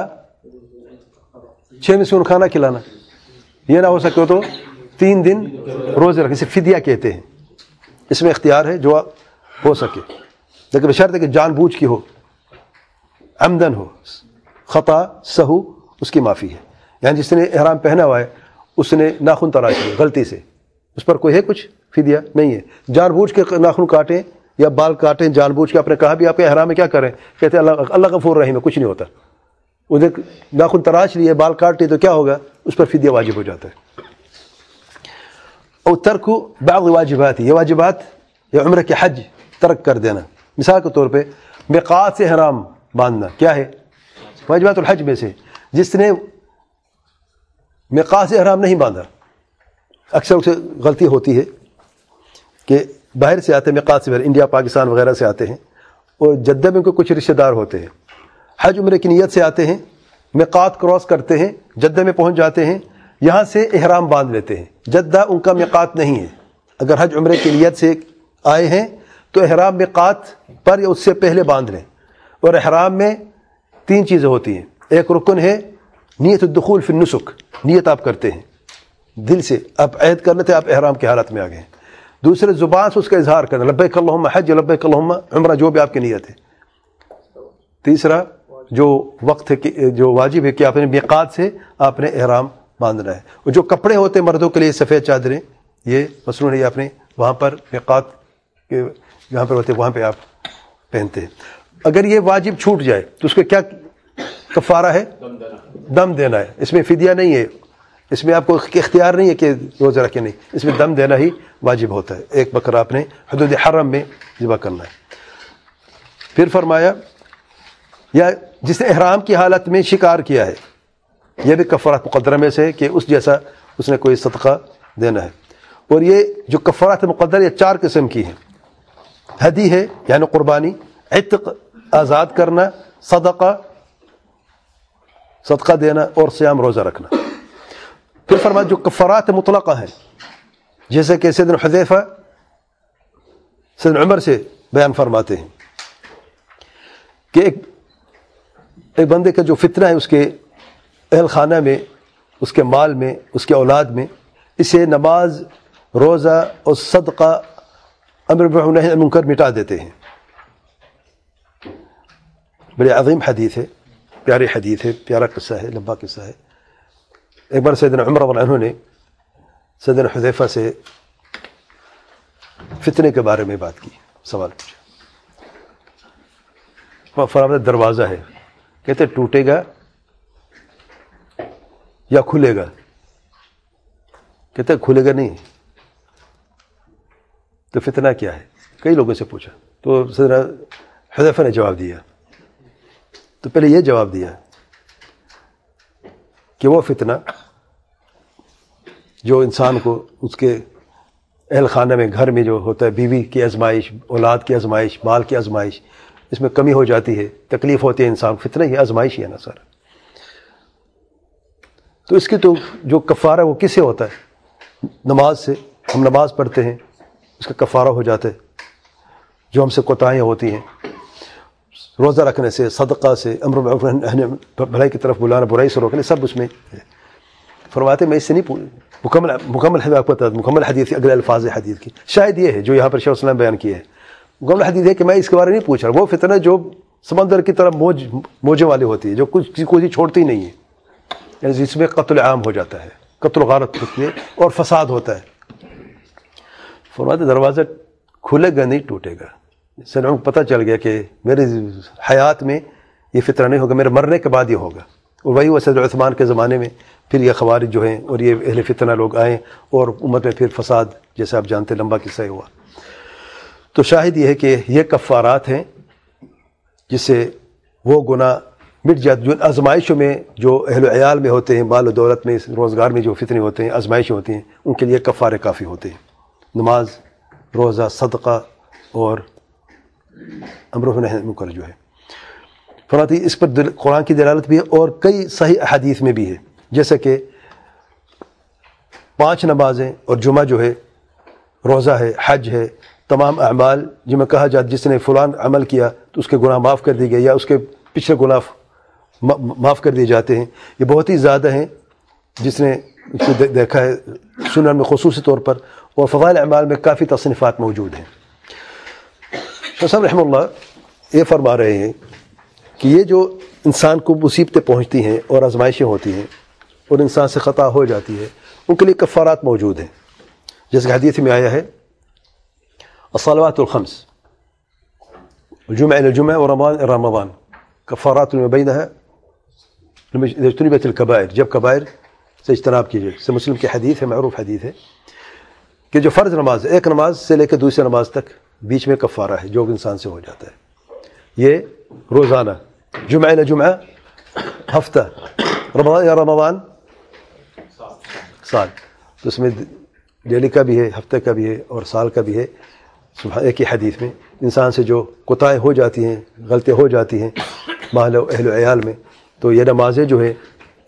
6 مسکین کھانا کھلانا. یہ نہ ہو سکے تو 3 دن روزے رکھنے، اسے فدیہ کہتے ہیں. اس میں اختیار ہے جو ہو سکے، لیکن بشرط ہے کہ جان بوجھ کی ہو، عمدن ہو. خطا سہو اس کی معافی ہے. یعنی جس نے احرام پہنا ہوا ہے اس نے ناخن تراش لیے غلطی سے، اس پر کوئی ہے کچھ فدیہ نہیں ہے. جان بوجھ کے ناخن کاٹیں یا بال کاٹیں جان بوجھ کے، آپ نے کہا بھی آپ کے احرام میں کیا کریں، کہتے ہیں اللہ غفور رحیم ہے، کچھ نہیں ہوتا. ادھر ناخن تراش لیے، بال کاٹ لیے تو کیا ہوگا؟ اس پر فدیہ واجب ہو جاتا ہے. اور ترک بعض واجبات، یہ واجبات یا عمرہ کے حج ترک کر دینا. مثال کے طور پہ میقات سے احرام باندھنا کیا ہے؟ واجبات الحج میں سے. جس نے میقات سے احرام نہیں باندھا، اکثر اسے غلطی ہوتی ہے کہ باہر سے آتے ہیں، میقات سے باہر، انڈیا پاکستان وغیرہ سے آتے ہیں، اور جدہ میں ان کو کچھ رشتہ دار ہوتے ہیں، حج عمرے کی نیت سے آتے ہیں، میقات کراس کرتے ہیں، جدہ میں پہنچ جاتے ہیں، یہاں سے احرام باندھ لیتے ہیں۔ جدہ ان کا میقات نہیں ہے، اگر حج عمرے کی نیت سے آئے ہیں تو احرام میقات پر یا اس سے پہلے باندھ لیں۔ اور احرام میں 3 چیزیں ہوتی ہیں، ایک رکن ہے نیت الدخول فی النسک، نیت آپ کرتے ہیں دل سے، آپ عہد کر لیتے ہیں، آپ احرام کی حالت میں آ گئے ہیں۔ دوسرے زبان سے اس کا اظہار کرنا، لبیک اللہم حج، لبیک اللہم عمرہ، جو بھی آپ کی نیت ہے۔ تیسرا جو وقت ہے کہ جو واجب ہے کہ آپ نے میقات سے آپ نے احرام باندھنا ہے۔ اور جو کپڑے ہوتے ہیں مردوں کے لیے سفید چادریں، یہ مصنون ہے، یہ آپ نے وہاں پر میقات کے جہاں پر ہوتے ہیں وہاں پہ آپ پہنتے ہیں۔ اگر یہ واجب چھوٹ جائے تو اس کا کیا کفارہ ہے؟ دم دینا ہے۔ اس میں فدیہ نہیں ہے، اس میں آپ کو اختیار نہیں ہے کہ روزہ رکھے، نہیں، اس میں دم دینا ہی واجب ہوتا ہے۔ ایک بکرا آپ نے حدود حرم میں ذبح کرنا ہے۔ پھر فرمایا یا جس نے احرام کی حالت میں شکار کیا ہے، یہ بھی کفارات مقدرہ میں سے ہے کہ اس جیسا اس نے کوئی صدقہ دینا ہے۔ اور یہ جو کفارات مقدرہ یہ 4 قسم کی ہیں، ہدی ہے یعنی قربانی، عتق آزاد کرنا، صدقہ دینا، اور صیام روزہ رکھنا۔ پھر فرمایا جو کفارات مطلقہ ہیں، جیسے کہ سیدنا حذیفہ سیدنا عمر سے بیان فرماتے ہیں کہ ایک بندے کا جو فتنہ ہے اس کے اہل خانہ میں، اس کے مال میں، اس کے اولاد میں، اسے نماز، روزہ اور صدقہ، امر بالمعروف و نہی عن المنکر مٹا دیتے ہیں۔ بڑی عظیم حدیث ہے، پیاری حدیث ہے، پیارا قصہ ہے، لمبا قصہ ہے۔ ایک بار سیدنا عمر رضی اللہ عنہ نے سیدنا حذیفہ سے فتنے کے بارے میں بات کی، سوال پوچھا۔ فرمایا دروازہ ہے، کہتے ٹوٹے گا یا کھلے گا؟ کہتے کھلے گا نہیں، تو فتنہ کیا ہے؟ کئی لوگوں سے پوچھا تو سیدنا حذیفہ نے جواب دیا، تو پہلے یہ جواب دیا کہ وہ فتنہ جو انسان کو اس کے اہل خانہ میں، گھر میں جو ہوتا ہے، بیوی کی آزمائش، اولاد کی آزمائش، مال کی آزمائش، اس میں کمی ہو جاتی ہے، تکلیف ہوتی ہے انسان، فتنہ ہی آزمائش ہی ہے نا سر۔ تو اس کی تو جو کفارہ وہ کس سے ہوتا ہے؟ نماز سے۔ ہم نماز پڑھتے ہیں، اس کا کفارہ ہو جاتا ہے۔ جو ہم سے کوتاہیاں ہوتی ہیں، روزہ رکھنے سے، صدقہ سے، امر بالمعروف و نہی عن المنکر، بھلائی کی طرف بلانا، برائی سے روکنے، سب اس میں فرماتے میں اس سے نہیں مکمل حدیث آپ کو بتا دوں، مکمل حدیث اگلے الفاظ حدیث کی شاید یہ ہے جو یہاں پر شیخ الاسلام بیان کیے ہیں۔ مکمل حدیث ہے کہ میں اس کے بارے میں نہیں پوچھ رہا، وہ فتنہ جو سمندر کی طرف موجوں والی ہوتی ہے، جو کسی کو چھوڑتی نہیں ہے، یعنی جس میں قتل عام ہو جاتا ہے، قتل غارت ہوتی ہے اور فساد ہوتا ہے۔ فرماتے دروازہ کھلے گا نہیں، ٹوٹے گا۔ سنوں کو پتہ چل گیا کہ میری حیات میں یہ فتنہ نہیں ہوگا، میرے مرنے کے بعد یہ ہوگا۔ اور وہی وہ سیدنا عثمان کے زمانے میں پھر یہ خوارج جو ہیں اور یہ اہل فتنہ لوگ آئیں اور امت میں پھر فساد، جیسے آپ جانتے لمبا قصہ ہوا۔ تو شاہد یہ ہے کہ یہ کفارات ہیں جس سے وہ گناہ مٹ جاتے، جو آزمائشوں میں جو اہل و عیال میں ہوتے ہیں، مال و دولت میں، روزگار میں جو فتنے ہوتے ہیں، آزمائشیں ہوتی ہیں، ان کے لیے کفارے کافی ہوتے ہیں۔ نماز، روزہ، صدقہ اور امر بالمعروف و نہی عن المنکر جو ہے۔ فرماتے اس پر قرآن کی دلالت بھی ہے اور کئی صحیح احادیث میں بھی ہے، جیسا کہ 5 نمازیں اور جمعہ جو ہے، روزہ ہے، حج ہے، تمام اعمال جن میں کہا جاتا جس نے فلان عمل کیا تو اس کے گناہ معاف کر دیے گئے یا اس کے پچھلے گناہ معاف کر دیے جاتے ہیں، یہ بہت ہی زیادہ ہیں جس نے اس کو دیکھا ہے سنن میں خصوصی طور پر، اور فضائل اعمال میں کافی تصنیفات موجود ہیں۔ شیخ صاحب رحمہ اللہ یہ فرما رہے ہیں کہ یہ جو انسان کو مصیبتیں پہنچتی ہیں اور آزمائشیں ہوتی ہیں اور انسان سے خطا ہو جاتی ہے، ان کے لیے کفارات موجود ہیں، جیسے کہ حدیث میں آیا ہے الصلوات الخمس الجمعہ الى الجمعہ ورمضان الى رمضان کفارات ما بینہا اذا اجتنبت الکبائر، جب کبائر سے اجتناب کیجیے۔ سے مسلم کی حدیث ہے، معروف حدیث ہے کہ جو فرض نماز ہے، ایک نماز سے لے کے دوسری نماز تک بیچ میں کفارہ ہے جو انسان سے ہو جاتا ہے، یہ روزانہ، جمعہ الى جمعہ ہفتہ، رمضان یا رمضان سال، تو اس میں ڈیلی کا بھی ہے، ہفتے کا بھی ہے اور سال کا بھی ہے. ایک ہی حدیث میں انسان سے جو کوتاہی ہو جاتی ہیں، غلطیاں ہو جاتی ہیں مال و اہل و عیال میں، تو یہ نمازیں جو ہے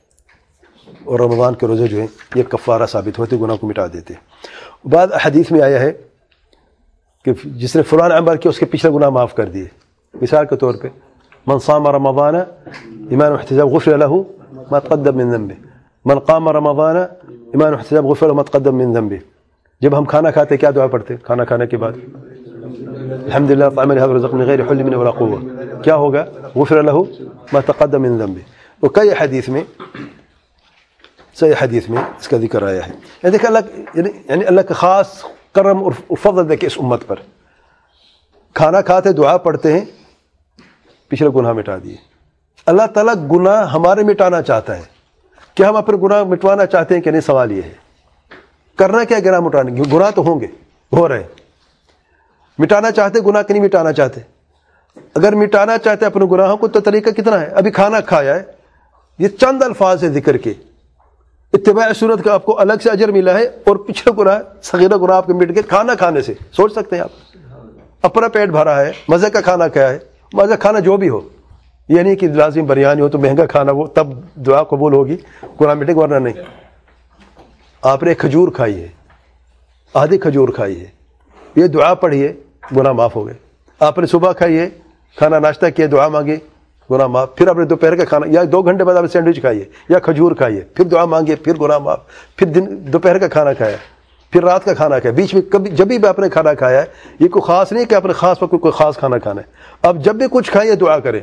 اور رمضان کے روزے جو ہیں یہ کفارہ ثابت ہوتے، گناہ کو مٹا دیتے. بعد حدیث میں آیا ہے کہ جس نے فلاں عمل کیا اس کے پچھلے گناہ معاف کر دیے. مثال کے طور پہ من صام رمضان ایمانا واحتسابا غفر له ما تقدم من ذنبه، من قام رمضان ایمانا واحتسابا غفر له ما تقدم من ذنبه. جب ہم کھانا کھاتے کیا دعا پڑھتے؟ کھانا کھانے کے بعد الحمدللہ طعمني هذا ورزقني غير حل منه ولا قوة، کیا ہوگا؟ غفر له ما تقدم من ذنبه. وکئی حدیث میں، صحیح حدیث میں اس کا ذکر آیا ہے. یعنی دیکھ اللہ، یعنی اللہ کا خاص کرم اور فضل دیکھے اس امت پر. کھانا کھاتے دعا پڑھتے ہیں، پچھلے گناہ مٹا دیے. اللہ تعالیٰ گناہ ہمارے مٹانا چاہتا ہے. کیا ہم اپنے گناہ مٹوانا چاہتے ہیں کہ نہیں؟ سوال یہ ہے. کرنا کیا گناہ مٹانے؟ گناہ تو ہوں گے، ہو رہے ہیں. مٹانا چاہتے گناہ کہ نہیں مٹانا چاہتے؟ اگر مٹانا چاہتے اپنے گناہوں کو تو طریقہ کتنا ہے؟ ابھی کھانا کھایا ہے، یہ چند الفاظ ہے ذکر کے. اتباع سنت کا آپ کو الگ سے اجر ملا ہے، اور پچھلے گناہ صغیرہ گناہ آپ کے مٹ گئے کھانا کھانے سے. سوچ سکتے ہیں آپ، اپنا پیٹ بھرا ہے، مزے کا کھانا کھایا ہے. مزہ کھانا جو بھی ہو، یہ نہیں کہ لازم بریانی ہو تو مہنگا کھانا وہ تب دعا قبول ہوگی، گناہ مٹے گا، ورنہ نہیں. آپ نے کھجور کھائی ہے، آدھی کھجور کھائی ہے، یہ دعا پڑھیے، گناہ معاف ہو گئے. آپ نے صبح کھائی ہے، کھانا ناشتہ کیا، دعا مانگی، گناہ معاف. پھر آپ نے دوپہر کا کھانا یا 2 گھنٹے بعد آپ نے سینڈوچ کھائیے یا کھجور کھائیے، پھر دعا مانگیے، پھر گناہ معاف. پھر دوپہر کا کھانا کھایا، پھر رات کا کھانا کھایا. بیچ میں کبھی جب بھی آپ نے کھانا کھایا ہے، یہ کوئی خاص نہیں کہ آپ نے خاص وقت کوئی خاص کھانا کھانا ہے. آپ جب بھی کچھ کھائیں دعا کریں،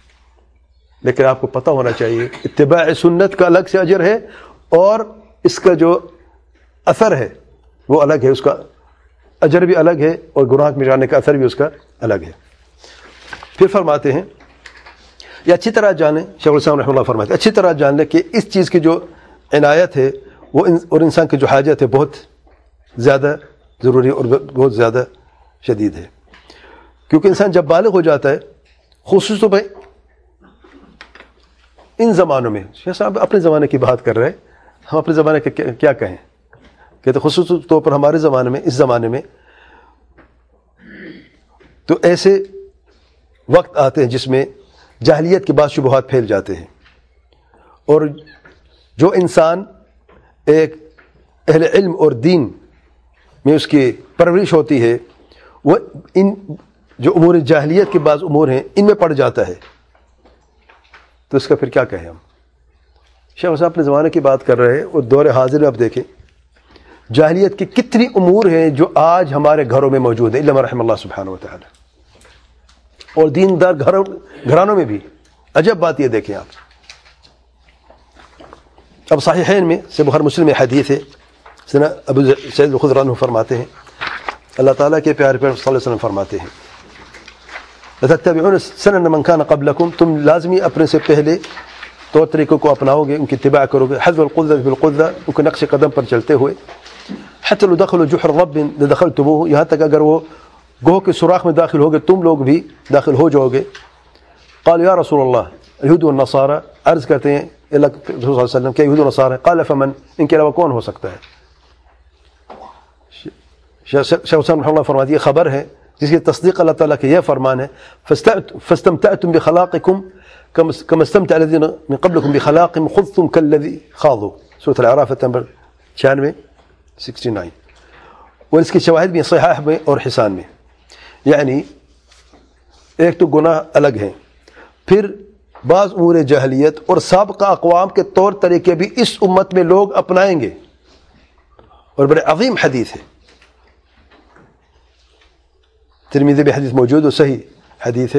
لیکن آپ کو پتہ ہونا چاہیے اتباع سنت کا الگ سے اجر ہے، اور اس کا جو اثر ہے وہ الگ ہے. اس کا اجر بھی الگ ہے اور گناہ مٹانے کا اثر بھی اس کا الگ ہے. پھر فرماتے ہیں، یہ اچھی طرح جانیں، شیخ الاسلام رحمہ اللہ فرماتے ہیں اچھی طرح جان لیں کہ اس چیز کی جو عنایت ہے وہ اور انسان کی جو حاجت ہے بہت زیادہ ضروری اور بہت زیادہ شدید ہے. کیونکہ انسان جب بالغ ہو جاتا ہے، خصوصاً بھائی ان زمانوں میں، شیخ صاحب اپنے زمانے کی بات کر رہے ہیں، ہم اپنے زمانے کے کیا کہیں، کہتے خصوصی طور پر ہمارے زمانے میں، اس زمانے میں تو ایسے وقت آتے ہیں جس میں جاہلیت کے بعد شبہات پھیل جاتے ہیں، اور جو انسان ایک اہل علم اور دین میں اس کی پرورش ہوتی ہے، وہ ان جو امور جاہلیت کے بعض امور ہیں ان میں پڑ جاتا ہے. تو اس کا پھر کیا کہیں ہم؟ شیخ صاحب اپنے زمانے کی بات کر رہے ہیں، اور دور حاضر میں آپ دیکھیں جاہلیت کی کتنی امور ہیں جو آج ہمارے گھروں میں موجود ہیں، الا ما رحم اللہ سبحانہ و تعالی، اور دیندار گھرانوں میں بھی. عجب بات یہ دیکھیں آپ. اب صحیحین میں سے بخاری مسلم میں حدیث ہے، سنا ابو سعید الخدری عنہ فرماتے ہیں، اللہ تعالیٰ کے پیارے پیغمبر صلی اللہ علیہ وسلم فرماتے ہیں، لَتَتَّبِعُونَ سَنَنَ مَنْ كَانَ قَبْلَكُمْ، تم لازمی اپنے سے پہلے طور طریقوں کو اپناؤ گے، ان کی اتباع کرو گے، حذو القدة بالقدة، ان کے نقش قدم پر چلتے ہوئے، حتى لو دخلوا جحر رب لدخلتموه، یہاں تک اگر وہ گوہ کے سوراخ میں داخل ہو گئے تم لوگ بھی داخل ہو جاؤ گے. قال یا رسول اللہ اليہود والنصارى، عرض کرتے ہیں اللہ رسول صلی اللہ علیہ وسلم کیا یہود والنصارى؟ قال فمن، ان کے علاوہ کون ہو سکتا ہے؟ شیخ حسین رحمہ اللہ فرماتی ہے خبر ہے جس کی تصدیق اللہ تعالیٰ کے یہ فرمان ہے، فاستمتعتم بخلاقکم كما استمتع الذين من قبلكم بخلاقهم خذتم كالذي خاضوا، سورۃ الاعراف نمبر 69. اور اس کی شواہد بھی صحیح میں اور حسان میں. یعنی ایک تو گناہ الگ ہیں، پھر بعض امور جاہلیت اور سابقہ اقوام کے طور طریقے بھی اس امت میں لوگ اپنائیں گے. اور بڑے عظیم حدیث ہے، ترمذی میں حدیث موجود اور صحیح حدیث ہے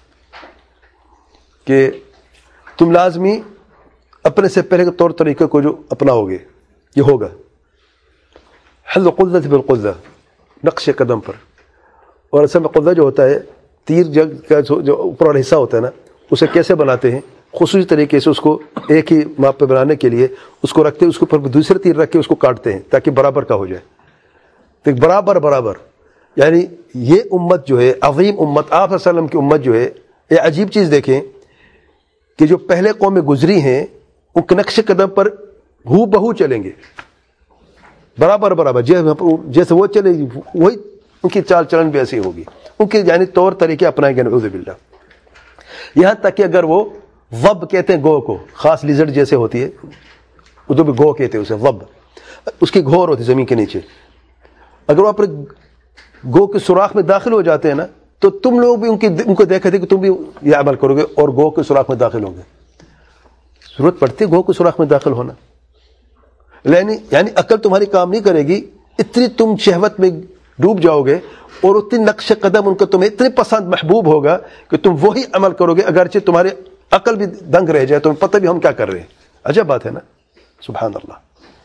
کہ تم لازمی اپنے سے پہلے کے طور طریقے کو جو اپناؤ گے یہ ہوگا حذو القدة بالقدة، نقش قدم پر. اور اصل میں قدہ جو ہوتا ہے تیر کا جو اوپر والا حصہ ہوتا ہے نا، اسے کیسے بناتے ہیں خصوصی طریقے سے، اس کو ایک ہی ماپ پہ بنانے کے لیے اس کو رکھتے ہیں، اس کے اوپر دوسرے تیر رکھ کے اس کو کاٹتے ہیں تاکہ برابر کا ہو جائے. تو برابر یعنی یہ امت جو ہے عظیم امت، آپ صلی اللہ علیہ وسلم کی امت جو ہے، یہ عجیب چیز دیکھیں کہ جو پہلے قومیں گزری ہیں ان کے نقش قدم پر ہو بہو چلیں گے. برابر برابر جیسے وہ چلے وہی ان کی چال چلن بھی ایسی ہوگی, ان کے یعنی طور طریقے اپنائیں گے نعوذ باللہ. یہاں تک کہ اگر وہ وب کہتے ہیں گو کو, خاص لیزرڈ جیسے ہوتی ہے, اردو میں گو کہتے ہیں اسے, وب, اس کی گھور ہوتی ہے زمین کے نیچے, اگر وہ اپنے گو کے سوراخ میں داخل ہو جاتے ہیں نا, تو تم لوگ بھی ان کو دیکھے تھے کہ تم بھی یہ عمل کرو گے اور گو کے سوراخ میں داخل ہوں گے. ضرورت پڑتی ہے گو کے سوراخ میں داخل ہونا, یعنی عقل تمہاری کام نہیں کرے گی, اتنی تم شہوت میں ڈوب جاؤ گے اور اتنی نقش قدم ان کا تمہیں اتنے پسند محبوب ہوگا کہ تم وہی عمل کرو گے اگرچہ تمہاری عقل بھی دنگ رہ جائے, تمہیں پتہ بھی ہم کیا کر رہے ہیں. عجب بات ہے نا, سبحان اللہ.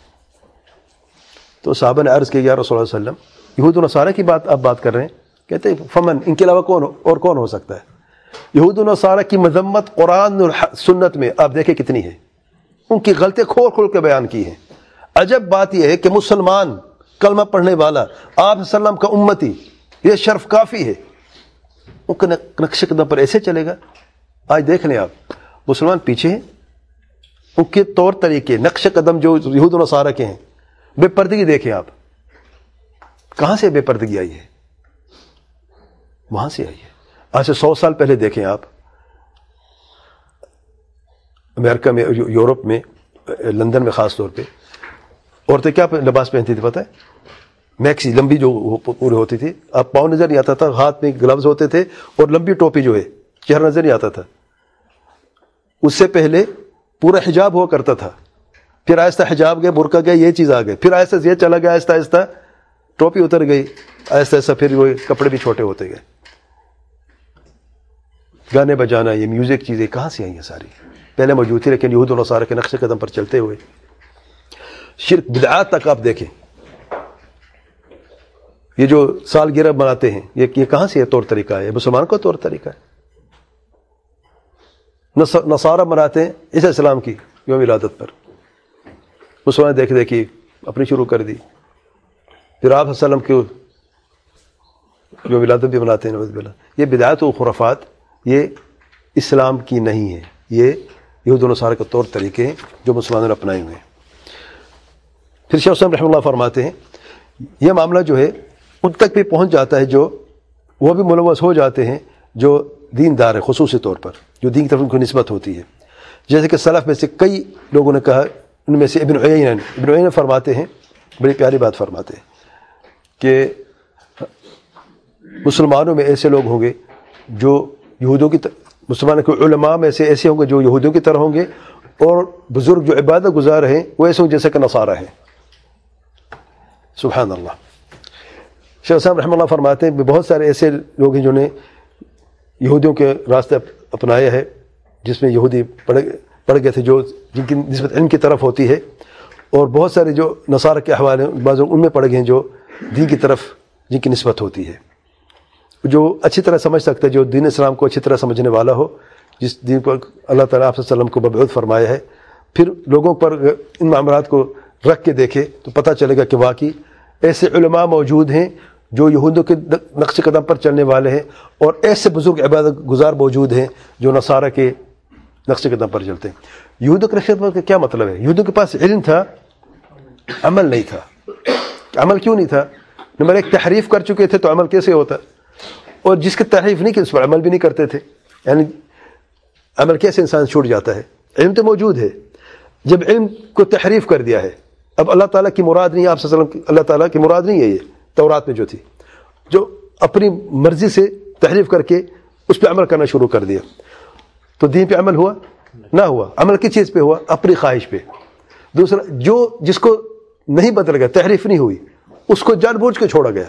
تو صحابہ نے عرض کیا یا رسول اللہ صلی اللہ علیہ وسلم, یہود و نصارہ کی بات آپ بات کر رہے ہیں, کہتے ہیں فمن, ان کے علاوہ کون ہو سکتا ہے. یہود و نصارہ کی مذمت قرآن اور سنت میں آپ دیکھیں کتنی ہے, ان کی غلطیں کھول کھول کے بیان کی ہیں. عجب بات یہ ہے کہ مسلمان کلمہ پڑھنے والا آپ وسلم کا امتی, یہ شرف کافی ہے, ان کا نقش قدم پر ایسے چلے گا. آج دیکھ لیں آپ, مسلمان پیچھے ہیں, ان کے طور طریقے نقش قدم جو یہود و نصارہ کے ہیں. بے پردگی دیکھیں آپ, کہاں سے بے پردگی آئی ہے, وہاں سے آئی ہے. آج سے 100 سال پہلے دیکھیں آپ, امریکہ میں, یورپ میں, لندن میں خاص طور پہ عورتیں کیا لباس پہنتی تھی پتہ ہے, میکسی لمبی جو پورے ہوتی تھی, آپ پاؤں نظر نہیں آتا تھا, ہاتھ میں گلوز ہوتے تھے اور لمبی ٹوپی جو ہے چہرہ نظر نہیں آتا تھا. اس سے پہلے پورا حجاب ہوا کرتا تھا, پھر آہستہ حجاب گئے, برقع گئے, یہ چیز آ گئے, پھر آہستہ یہ چلا گیا, آہستہ آہستہ ٹوپی اتر گئی, آہستہ آہستہ پھر وہ کپڑے بھی چھوٹے ہوتے گئے. گانے بجانا, یہ میوزک چیزیں کہاں سے آئی ہیں ساری, پہلے موجود تھی لیکن یہود و نصارہ کے نقش قدم پر چلتے ہوئے شرک بدعات تک آپ دیکھیں. یہ جو سالگرہ مناتے ہیں, یہ کہاں سے یہ طور طریقہ ہے, یہ مسلمان کا طور طریقہ ہے. نصارہ مناتے ہیں عیسی السلام کی یوم ولادت پر, مسلمان دیکھ دیکھی اپنی شروع کر دی. پھر آپ وسلم کی یوم ولادت بھی مناتے ہیں نعوذ باللہ. یہ بدعات و خرافات یہ اسلام کی نہیں ہے, یہ یہود و نصارہ کے طور طریقے ہیں جو مسلمانوں نے اپنائے ہوئے ہیں. پھر شیخ حسین رحمہ اللہ فرماتے ہیں یہ معاملہ جو ہے ان تک بھی پہنچ جاتا ہے جو وہ بھی ملوث ہو جاتے ہیں جو دیندار ہے, خصوصی طور پر جو دین کی طرف ان کو نسبت ہوتی ہے. جیسے کہ سلف میں سے کئی لوگوں نے کہا, ان میں سے ابن عیینہ فرماتے ہیں, بڑی پیاری بات فرماتے ہیں کہ مسلمانوں میں ایسے لوگ ہوں گے جو یہودوں کی مسلمانوں کے علماء میں سے ایسے ہوں گے جو یہودیوں کی طرح ہوں گے, اور بزرگ جو عبادت گزار ہیں وہ ایسے ہوں جیسے کہ نصارہ ہیں. سبحان اللہ. شیخ صاحب رحمہ اللہ فرماتے ہیں بہت سارے ایسے لوگ ہیں جنہوں نے یہودیوں کے راستے اپنایا ہے, جس میں یہودی پڑ گئے تھے جو جن کی نسبت علم کی طرف ہوتی ہے, اور بہت سارے جو نصارہ کے احوال ہیں بعض ان میں پڑ گئے ہیں جو دین کی طرف جن کی نسبت ہوتی ہے. جو اچھی طرح سمجھ سکتا ہے, جو دین اسلام کو اچھی طرح سمجھنے والا ہو, جس دین کو اللہ تعالیٰ آپ صلی اللہ علیہ وسلم کو مبعوث فرمایا ہے, پھر لوگوں پر ان معاملات کو رکھ کے دیکھے تو پتہ چلے گا کہ واقعی ایسے علماء موجود ہیں جو یہودوں کے نقش قدم پر چلنے والے ہیں, اور ایسے بزرگ عبادت گزار موجود ہیں جو نصارہ کے نقش قدم پر چلتے ہیں. یہودوں کے نقش قدم کا کیا مطلب ہے؟ یہودوں کے پاس علم تھا, عمل نہیں تھا. عمل کیوں نہیں تھا؟ نمبر ایک, تحریف کر چکے تھے تو عمل کیسے ہوتا, اور جس کی تحریف نہیں کی اس پر عمل بھی نہیں کرتے تھے, یعنی عمل کیسے انسان چھوٹ جاتا ہے؟ علم تو موجود ہے, جب علم کو تحریف کر دیا ہے, اب اللہ تعالیٰ کی مراد نہیں ہے, آپ صلی اللہ علیہ وسلم اللہ تعالیٰ کی مراد نہیں ہے یہ تورات میں جو تھی, جو اپنی مرضی سے تحریف کر کے اس پہ عمل کرنا شروع کر دیا. تو دین پہ عمل ہوا نہ ہوا, عمل کس چیز پہ ہوا؟ اپنی خواہش پہ. دوسرا, جو جس کو نہیں بدل گیا, تحریف نہیں ہوئی, اس کو جان بوجھ کے چھوڑا گیا.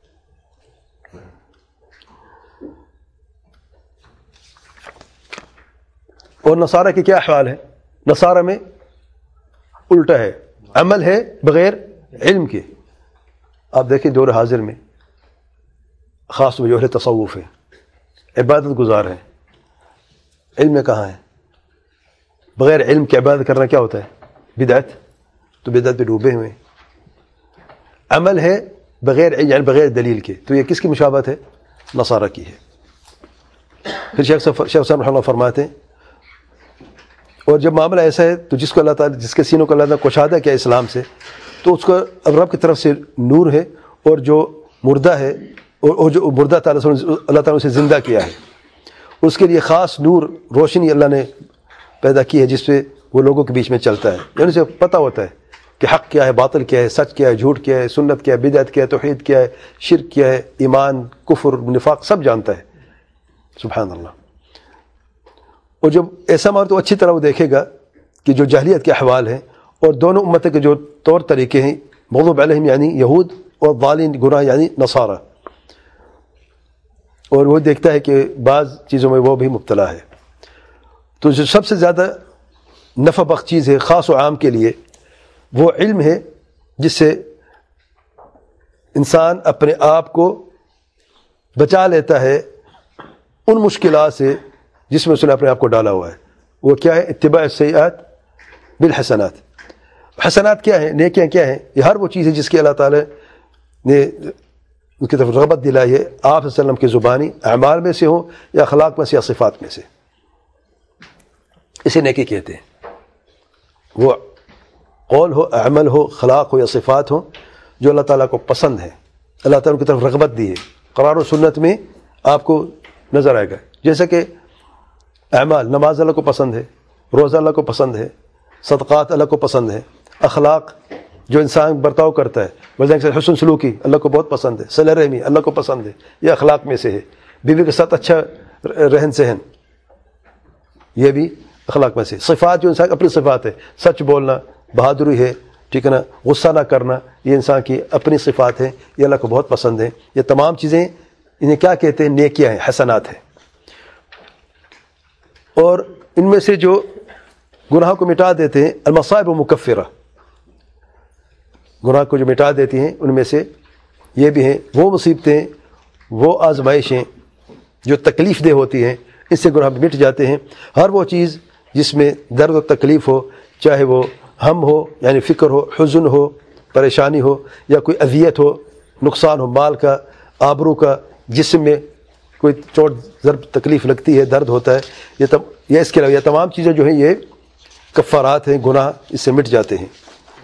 اور نصارہ کے کیا احوال ہے؟ نصارہ میں الٹا ہے, عمل ہے بغیر علم کے. آپ دیکھیں دور حاضر میں خاص طور پر جو اہل تصوف ہے, عبادت گزار ہیں, علم میں کہاں ہے؟ بغیر علم کی عبادت کرنا کیا ہوتا ہے؟ بدعت. تو بدعت پہ ڈوبے ہوئے. عمل ہے بغیر علم یعنی بغیر دلیل کے, تو یہ کس کی مشابہت ہے؟ نصارہ کی ہے. پھر شیخ صاحب رحمہ اللہ فرماتے ہیں اور جب معاملہ ایسا ہے تو جس کو اللہ تعالیٰ, جس کے سینوں کو اللہ تعالیٰ کشادہ کیا اسلام سے, تو اس کا رب کی طرف سے نور ہے، اور جو مردہ ہے اور جو مردہ اللہ تعالیٰ نے اسے زندہ کیا ہے، اس کے لیے خاص نور روشنی اللہ نے پیدا کی ہے جس پہ وہ لوگوں کے بیچ میں چلتا ہے، یعنی اسے پتہ ہوتا ہے کہ حق کیا ہے، باطل کیا ہے، سچ کیا ہے، جھوٹ کیا ہے، سنت کیا ہے، بدعت کیا ہے، توحید کیا ہے، شرک کیا ہے، ایمان، کفر، نفاق، سب جانتا ہے. سبحان اللہ. اور جب ایسا مار تو اچھی طرح وہ دیکھے گا کہ جو جاہلیت کے احوال ہیں اور دونوں امتوں کے جو طور طریقے ہیں، مغضوب علیہم یعنی یہود اور ضالین گناہ یعنی نصارہ، اور وہ دیکھتا ہے کہ بعض چیزوں میں وہ بھی مبتلا ہے. تو جو سب سے زیادہ نفع بخش چیز ہے خاص و عام کے لیے وہ علم ہے، جس سے انسان اپنے آپ کو بچا لیتا ہے ان مشکلات سے جس میں اس نے اپنے آپ کو ڈالا ہوا ہے. وہ کیا ہے؟ اتباع السیئات بالحسنات. حسنات کیا ہیں؟ نیکیاں کیا ہیں؟ یہ ہر وہ چیز ہے جس کی اللہ تعالی نے اس کی طرف رغبت دلائی ہے، آپ صلی اللہ علیہ وسلم کی زبانی اعمال میں سے ہو یا اخلاق میں سے یا صفات میں سے، اسے نیکی کہتے ہیں. وہ قول ہو، عمل ہو، خلاق ہو یا صفات ہو جو اللہ تعالیٰ کو پسند ہے، اللہ تعالیٰ کی طرف رغبت دی ہے. قرآن و سنت میں آپ کو نظر آئے گا، جیسے کہ اعمال، نماز اللہ کو پسند ہے، روزہ اللہ کو پسند ہے، صدقات اللہ کو پسند ہے، اخلاق جو انسان برتاؤ کرتا ہے، وجہ حسن سلوکی اللہ کو بہت پسند ہے، صلہ رحمی اللہ کو پسند ہے، یہ اخلاق میں سے ہے. بیوی کے ساتھ اچھا رہن سہن یہ بھی اخلاق میں سے. صفات جو انسان اپنی صفات ہے، سچ بولنا، بہادری ہے، ٹھیک ہے نا، غصہ نہ کرنا، یہ انسان کی اپنی صفات ہیں، یہ اللہ کو بہت پسند ہیں. یہ تمام چیزیں انہیں کیا کہتے ہیں؟ نیکیاں ہیں، حسنات ہیں. اور ان میں سے جو گناہ کو مٹا دیتے ہیں، المصائب مکفرہ، گناہ کو جو مٹا دیتی ہیں ان میں سے یہ بھی ہیں وہ مصیبتیں، وہ آزمائشیں جو تکلیف دہ ہوتی ہیں، اس سے گناہ مٹ جاتے ہیں. ہر وہ چیز جس میں درد و تکلیف ہو، چاہے وہ ہم ہو یعنی فکر ہو، حزن ہو، پریشانی ہو، یا کوئی اذیت ہو، نقصان ہو، مال کا، آبرو کا، جسم میں کوئی چوٹ ضرب تکلیف لگتی ہے، درد ہوتا ہے، یہ اس کے علاوہ یہ تمام چیزیں جو ہیں یہ کفارات ہیں، گناہ اس سے مٹ جاتے ہیں.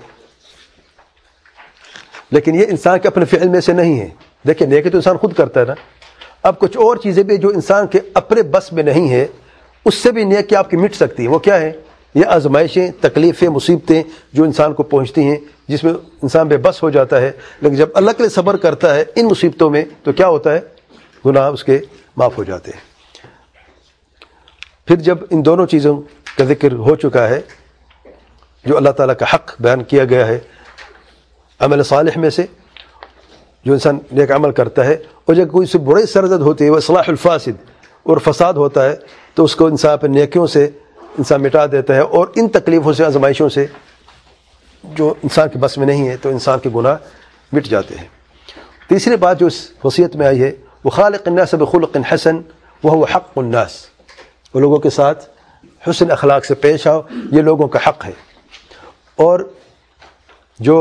لیکن یہ انسان کے اپنے فعل میں سے نہیں ہے. دیکھیں نیکی تو انسان خود کرتا ہے نا. اب کچھ اور چیزیں بھی جو انسان کے اپنے بس میں نہیں ہے، اس سے بھی نیکی آپ کی مٹ سکتی ہے. وہ کیا ہے؟ یہ آزمائشیں، تکلیفیں، مصیبتیں جو انسان کو پہنچتی ہیں، جس میں انسان بے بس ہو جاتا ہے. لیکن جب اللہ کے لیے صبر کرتا ہے ان مصیبتوں میں تو کیا ہوتا ہے؟ گناہ اس کے معاف ہو جاتے ہیں. پھر جب ان دونوں چیزوں کا ذکر ہو چکا ہے، جو اللہ تعالیٰ کا حق بیان کیا گیا ہے عمل صالح میں سے جو انسان نیک عمل کرتا ہے، اور جب کوئی سے برے سرزد ہوتی ہے وہ اصلاح الفاسد اور فساد ہوتا ہے تو اس کو انسان اپنے نیکیوں سے انسان مٹا دیتا ہے، اور ان تکلیفوں سے، آزمائشوں سے جو انسان کے بس میں نہیں ہے تو انسان کے گناہ مٹ جاتے ہیں. تیسری بات جو اس وصیت میں آئی ہے، وخالق الناس بخلق حسن وهو حق الناس، وہ لوگوں کے ساتھ حسن اخلاق سے پیش آؤ، یہ لوگوں کا حق ہے. اور جو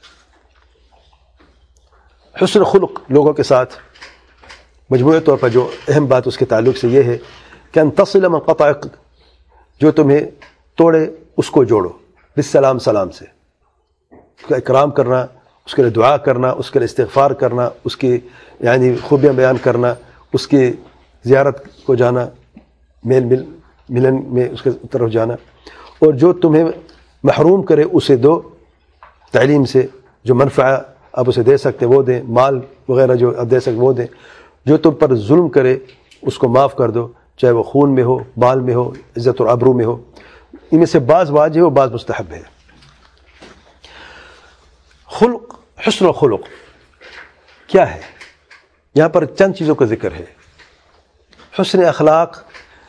حسن خلق لوگوں کے ساتھ مجموعی طور پر جو اہم بات اس کے تعلق سے یہ ہے کہ ان تصل من قطعک، جو تمہیں توڑے اس کو جوڑو، بالسلام، سلام سے، اس کا اکرام کرنا، اس کے لیے دعا کرنا، اس کے لیے استغفار کرنا، اس کی یعنی خوبیاں بیان کرنا، اس کی زیارت کو جانا، ملن میں اس کے طرف جانا. اور جو تمہیں محروم کرے اسے دو، تعلیم سے جو منفعہ آپ اسے دے سکتے وہ دیں، مال وغیرہ جو آپ دے سکتے وہ دیں. جو تم پر ظلم کرے اس کو معاف کر دو، چاہے وہ خون میں ہو، مال میں ہو، عزت اور آبرو میں ہو. ان میں سے بعض واجب ہے اور بعض مستحب ہے. خلق، حسن و خلق کیا ہے؟ یہاں پر چند چیزوں کا ذکر ہے. حسن اخلاق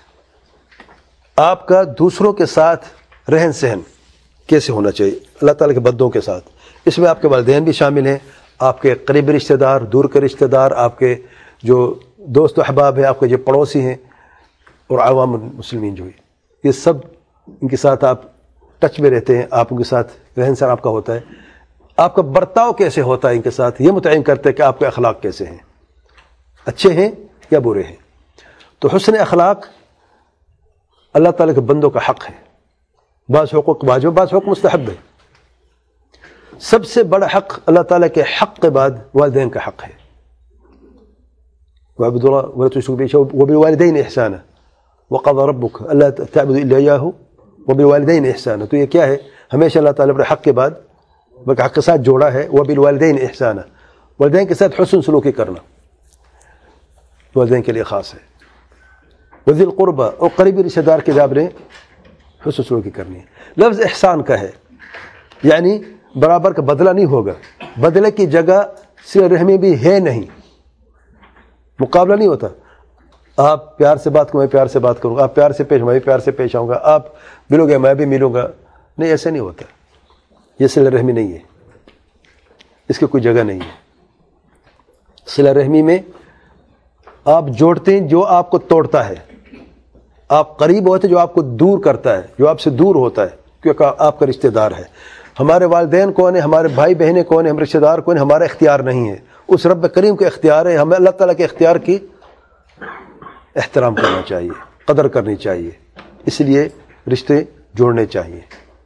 آپ کا دوسروں کے ساتھ رہن سہن کیسے ہونا چاہیے اللہ تعالیٰ کے بندوں کے ساتھ. اس میں آپ کے والدین بھی شامل ہیں، آپ کے قریبی رشتہ دار، دور کے رشتہ دار، آپ کے جو دوست و احباب ہیں، آپ کے جو پڑوسی ہیں، اور عوام المسلمین جو ہیں، یہ سب ان کے ساتھ آپ ٹچ میں رہتے ہیں، آپ ان کے ساتھ رہن سہن آپ کا ہوتا ہے. آپ کا برتاؤ کیسے ہوتا ہے ان کے ساتھ یہ متعین کرتے ہیں کہ آپ کے اخلاق کیسے ہیں، اچھے ہیں یا برے ہیں. تو حسن اخلاق اللہ تعالیٰ کے بندوں کا حق ہے. بعض حقوق واجب، بعض حقوق مستحب ہے. سب سے بڑا حق اللہ تعالیٰ کے حق کے بعد والدین کا حق ہے. وَاعْبُدُوا اللَّهَ وَلَا تُشْرِكُوا بِهِ شَيْئًا وَبِالْوَالِدَيْنِ إِحْسَانًا وَقَضَىٰ رَبُّكَ أَلَّا تَعْبُدُوا إِلَّا إِيَّاهُ وَبِالْوَالِدَيْنِ إِحْسَانًا. تو یہ کیا ہے؟ ہمیشہ اللہ تعالیٰ نے حق کے بعد حق کے ساتھ جوڑا ہے. وَبِالْوَالِدَيْنِ إِحْسَانًا, والدین کے ساتھ حسن سلوکی کرنا والدین کے لیے خاص ہے. وَذِي الْقُرْبَى, اور قریبی رشتہ دار کے جاب نے حسن سلوکی کرنی ہے. لفظ احسان کا ہے, یعنی برابر کا بدلہ نہیں ہوگا. بدلے کی جگہ صلہ رحمی بھی ہے نہیں, مقابلہ نہیں ہوتا. آپ پیار سے بات کرو میں پیار سے بات کروں گا, آپ پیار سے پیش میں بھی پیار سے پیش آؤں گا, آپ ملو گے میں بھی ملوں گا. نہیں, ایسے نہیں ہوتا. یہ صلہ رحمی نہیں ہے, اس کی کوئی جگہ نہیں ہے. صلہ رحمی میں آپ جوڑتے ہیں جو آپ کو توڑتا ہے, آپ قریب ہوتے جو آپ کو دور کرتا ہے, جو آپ سے دور ہوتا ہے کیونکہ آپ کا رشتہ دار ہے. ہمارے والدین کون ہیں, ہمارے بھائی بہنیں کون ہیں, ہم رشتہ دار کون ہیں, ہمارا اختیار نہیں ہے. اس رب کریم کا اختیار ہے. ہمیں اللہ تعالیٰ کے اختیار کی احترام کرنا چاہیے, قدر کرنی چاہیے. اس لیے رشتے جوڑنے چاہیے.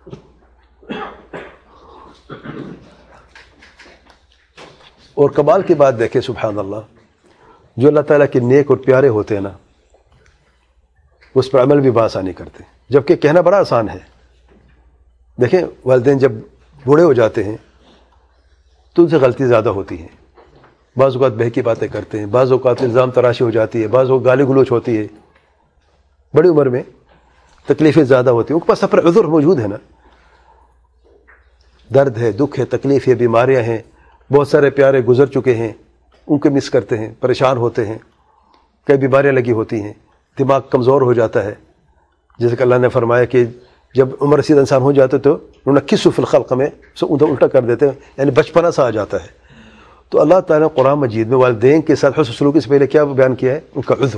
اور کمال کی بات دیکھیں سبحان اللہ, جو اللہ تعالیٰ کے نیک اور پیارے ہوتے ہیں نا, اس پر عمل بھی بآسانی کرتے ہیں, جبکہ کہنا بڑا آسان ہے. دیکھیں والدین جب بوڑھے ہو جاتے ہیں تو ان سے غلطی زیادہ ہوتی ہیں. بعض اوقات بہکی باتیں کرتے ہیں, بعض اوقات الزام تراشی ہو جاتی ہے, بعض اوقات گالی گلوچ ہوتی ہے. بڑی عمر میں تکلیفیں زیادہ ہوتی ہیں. ان کے پاس اپنا عذر موجود ہے نا, درد ہے, دکھ ہے, تکلیف ہے, بیماریاں ہیں, بہت سارے پیارے گزر چکے ہیں, ان کو مس کرتے ہیں, پریشان ہوتے ہیں, کئی بیماریاں لگی ہوتی ہیں, دماغ کمزور ہو جاتا ہے. جیسے کہ اللہ نے فرمایا کہ جب عمر رسید انسان ہو جاتے تو نکسو فی الخلق میں الٹا کر دیتے ہیں, یعنی بچپنا سا آ جاتا ہے. تو اللہ تعالیٰ نے قرآن مجید میں والدین کے ساتھ حسن سلوکی سے پہلے کیا بیان کیا ہے؟ ان کا عذر.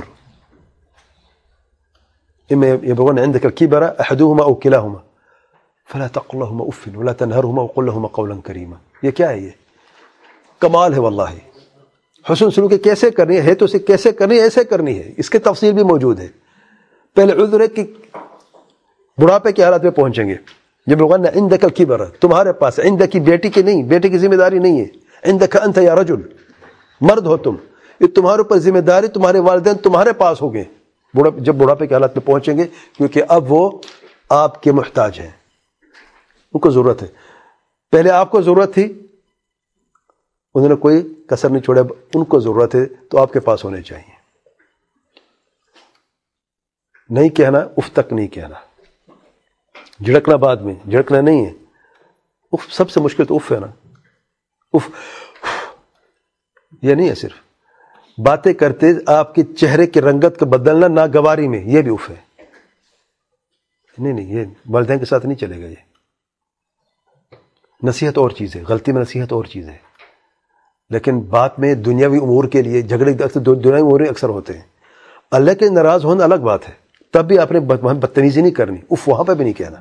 اما یبلغن عندک الکبر احدهما او کلاهما فلا تقل لهما اف ولا تنهرهما وقل لهما قولا کریما. یہ کیا ہے؟ یہ کمال ہے واللہ. حسن سلوکی کیسے کرنی ہے تو اسے کیسے کرنی ہے, ایسے کرنی ہے. اس کی تفصیل بھی موجود ہے. پہلے عذر ہے کہ بڑھاپے کی حالت میں پہنچیں گے. جب لوگوں نے عندک الکبر, تمہارے پاس, عندک کی بیٹی کی نہیں, بیٹی کی ذمہ داری نہیں ہے. عندک انت یا رجل, مرد ہو تم, یہ تمہارے اوپر ذمہ داری, تمہارے والدین تمہارے پاس ہو گئے جب بڑھاپے کی حالت میں پہنچیں گے, کیونکہ اب وہ آپ کے محتاج ہیں, ان کو ضرورت ہے. پہلے آپ کو ضرورت تھی, انہوں نے کوئی کسر نہیں چھوڑا, ان کو ضرورت ہے تو آپ کے پاس ہونے چاہیے. نہیں کہنا اف تک نہیں کہنا, جھڑکنا بعد میں, جھڑکنا نہیں ہے. اف سب سے مشکل تو اف ہے نا. اف یہ نہیں ہے صرف باتیں کرتے آپ کے چہرے کی رنگت کا بدلنا ناگواری میں, یہ بھی اف ہے. نہیں, یہ والدین کے ساتھ نہیں چلے گا. یہ نصیحت اور چیز ہے, غلطی میں نصیحت اور چیز ہے, لیکن بات میں دنیاوی امور کے لیے جھگڑے دنیاوی امور اکثر ہوتے ہیں. اللہ کے ناراض ہونا الگ بات ہے, تب بھی آپ نے بدتمیزی نہیں کرنی, اف وہاں پہ بھی نہیں کہنا.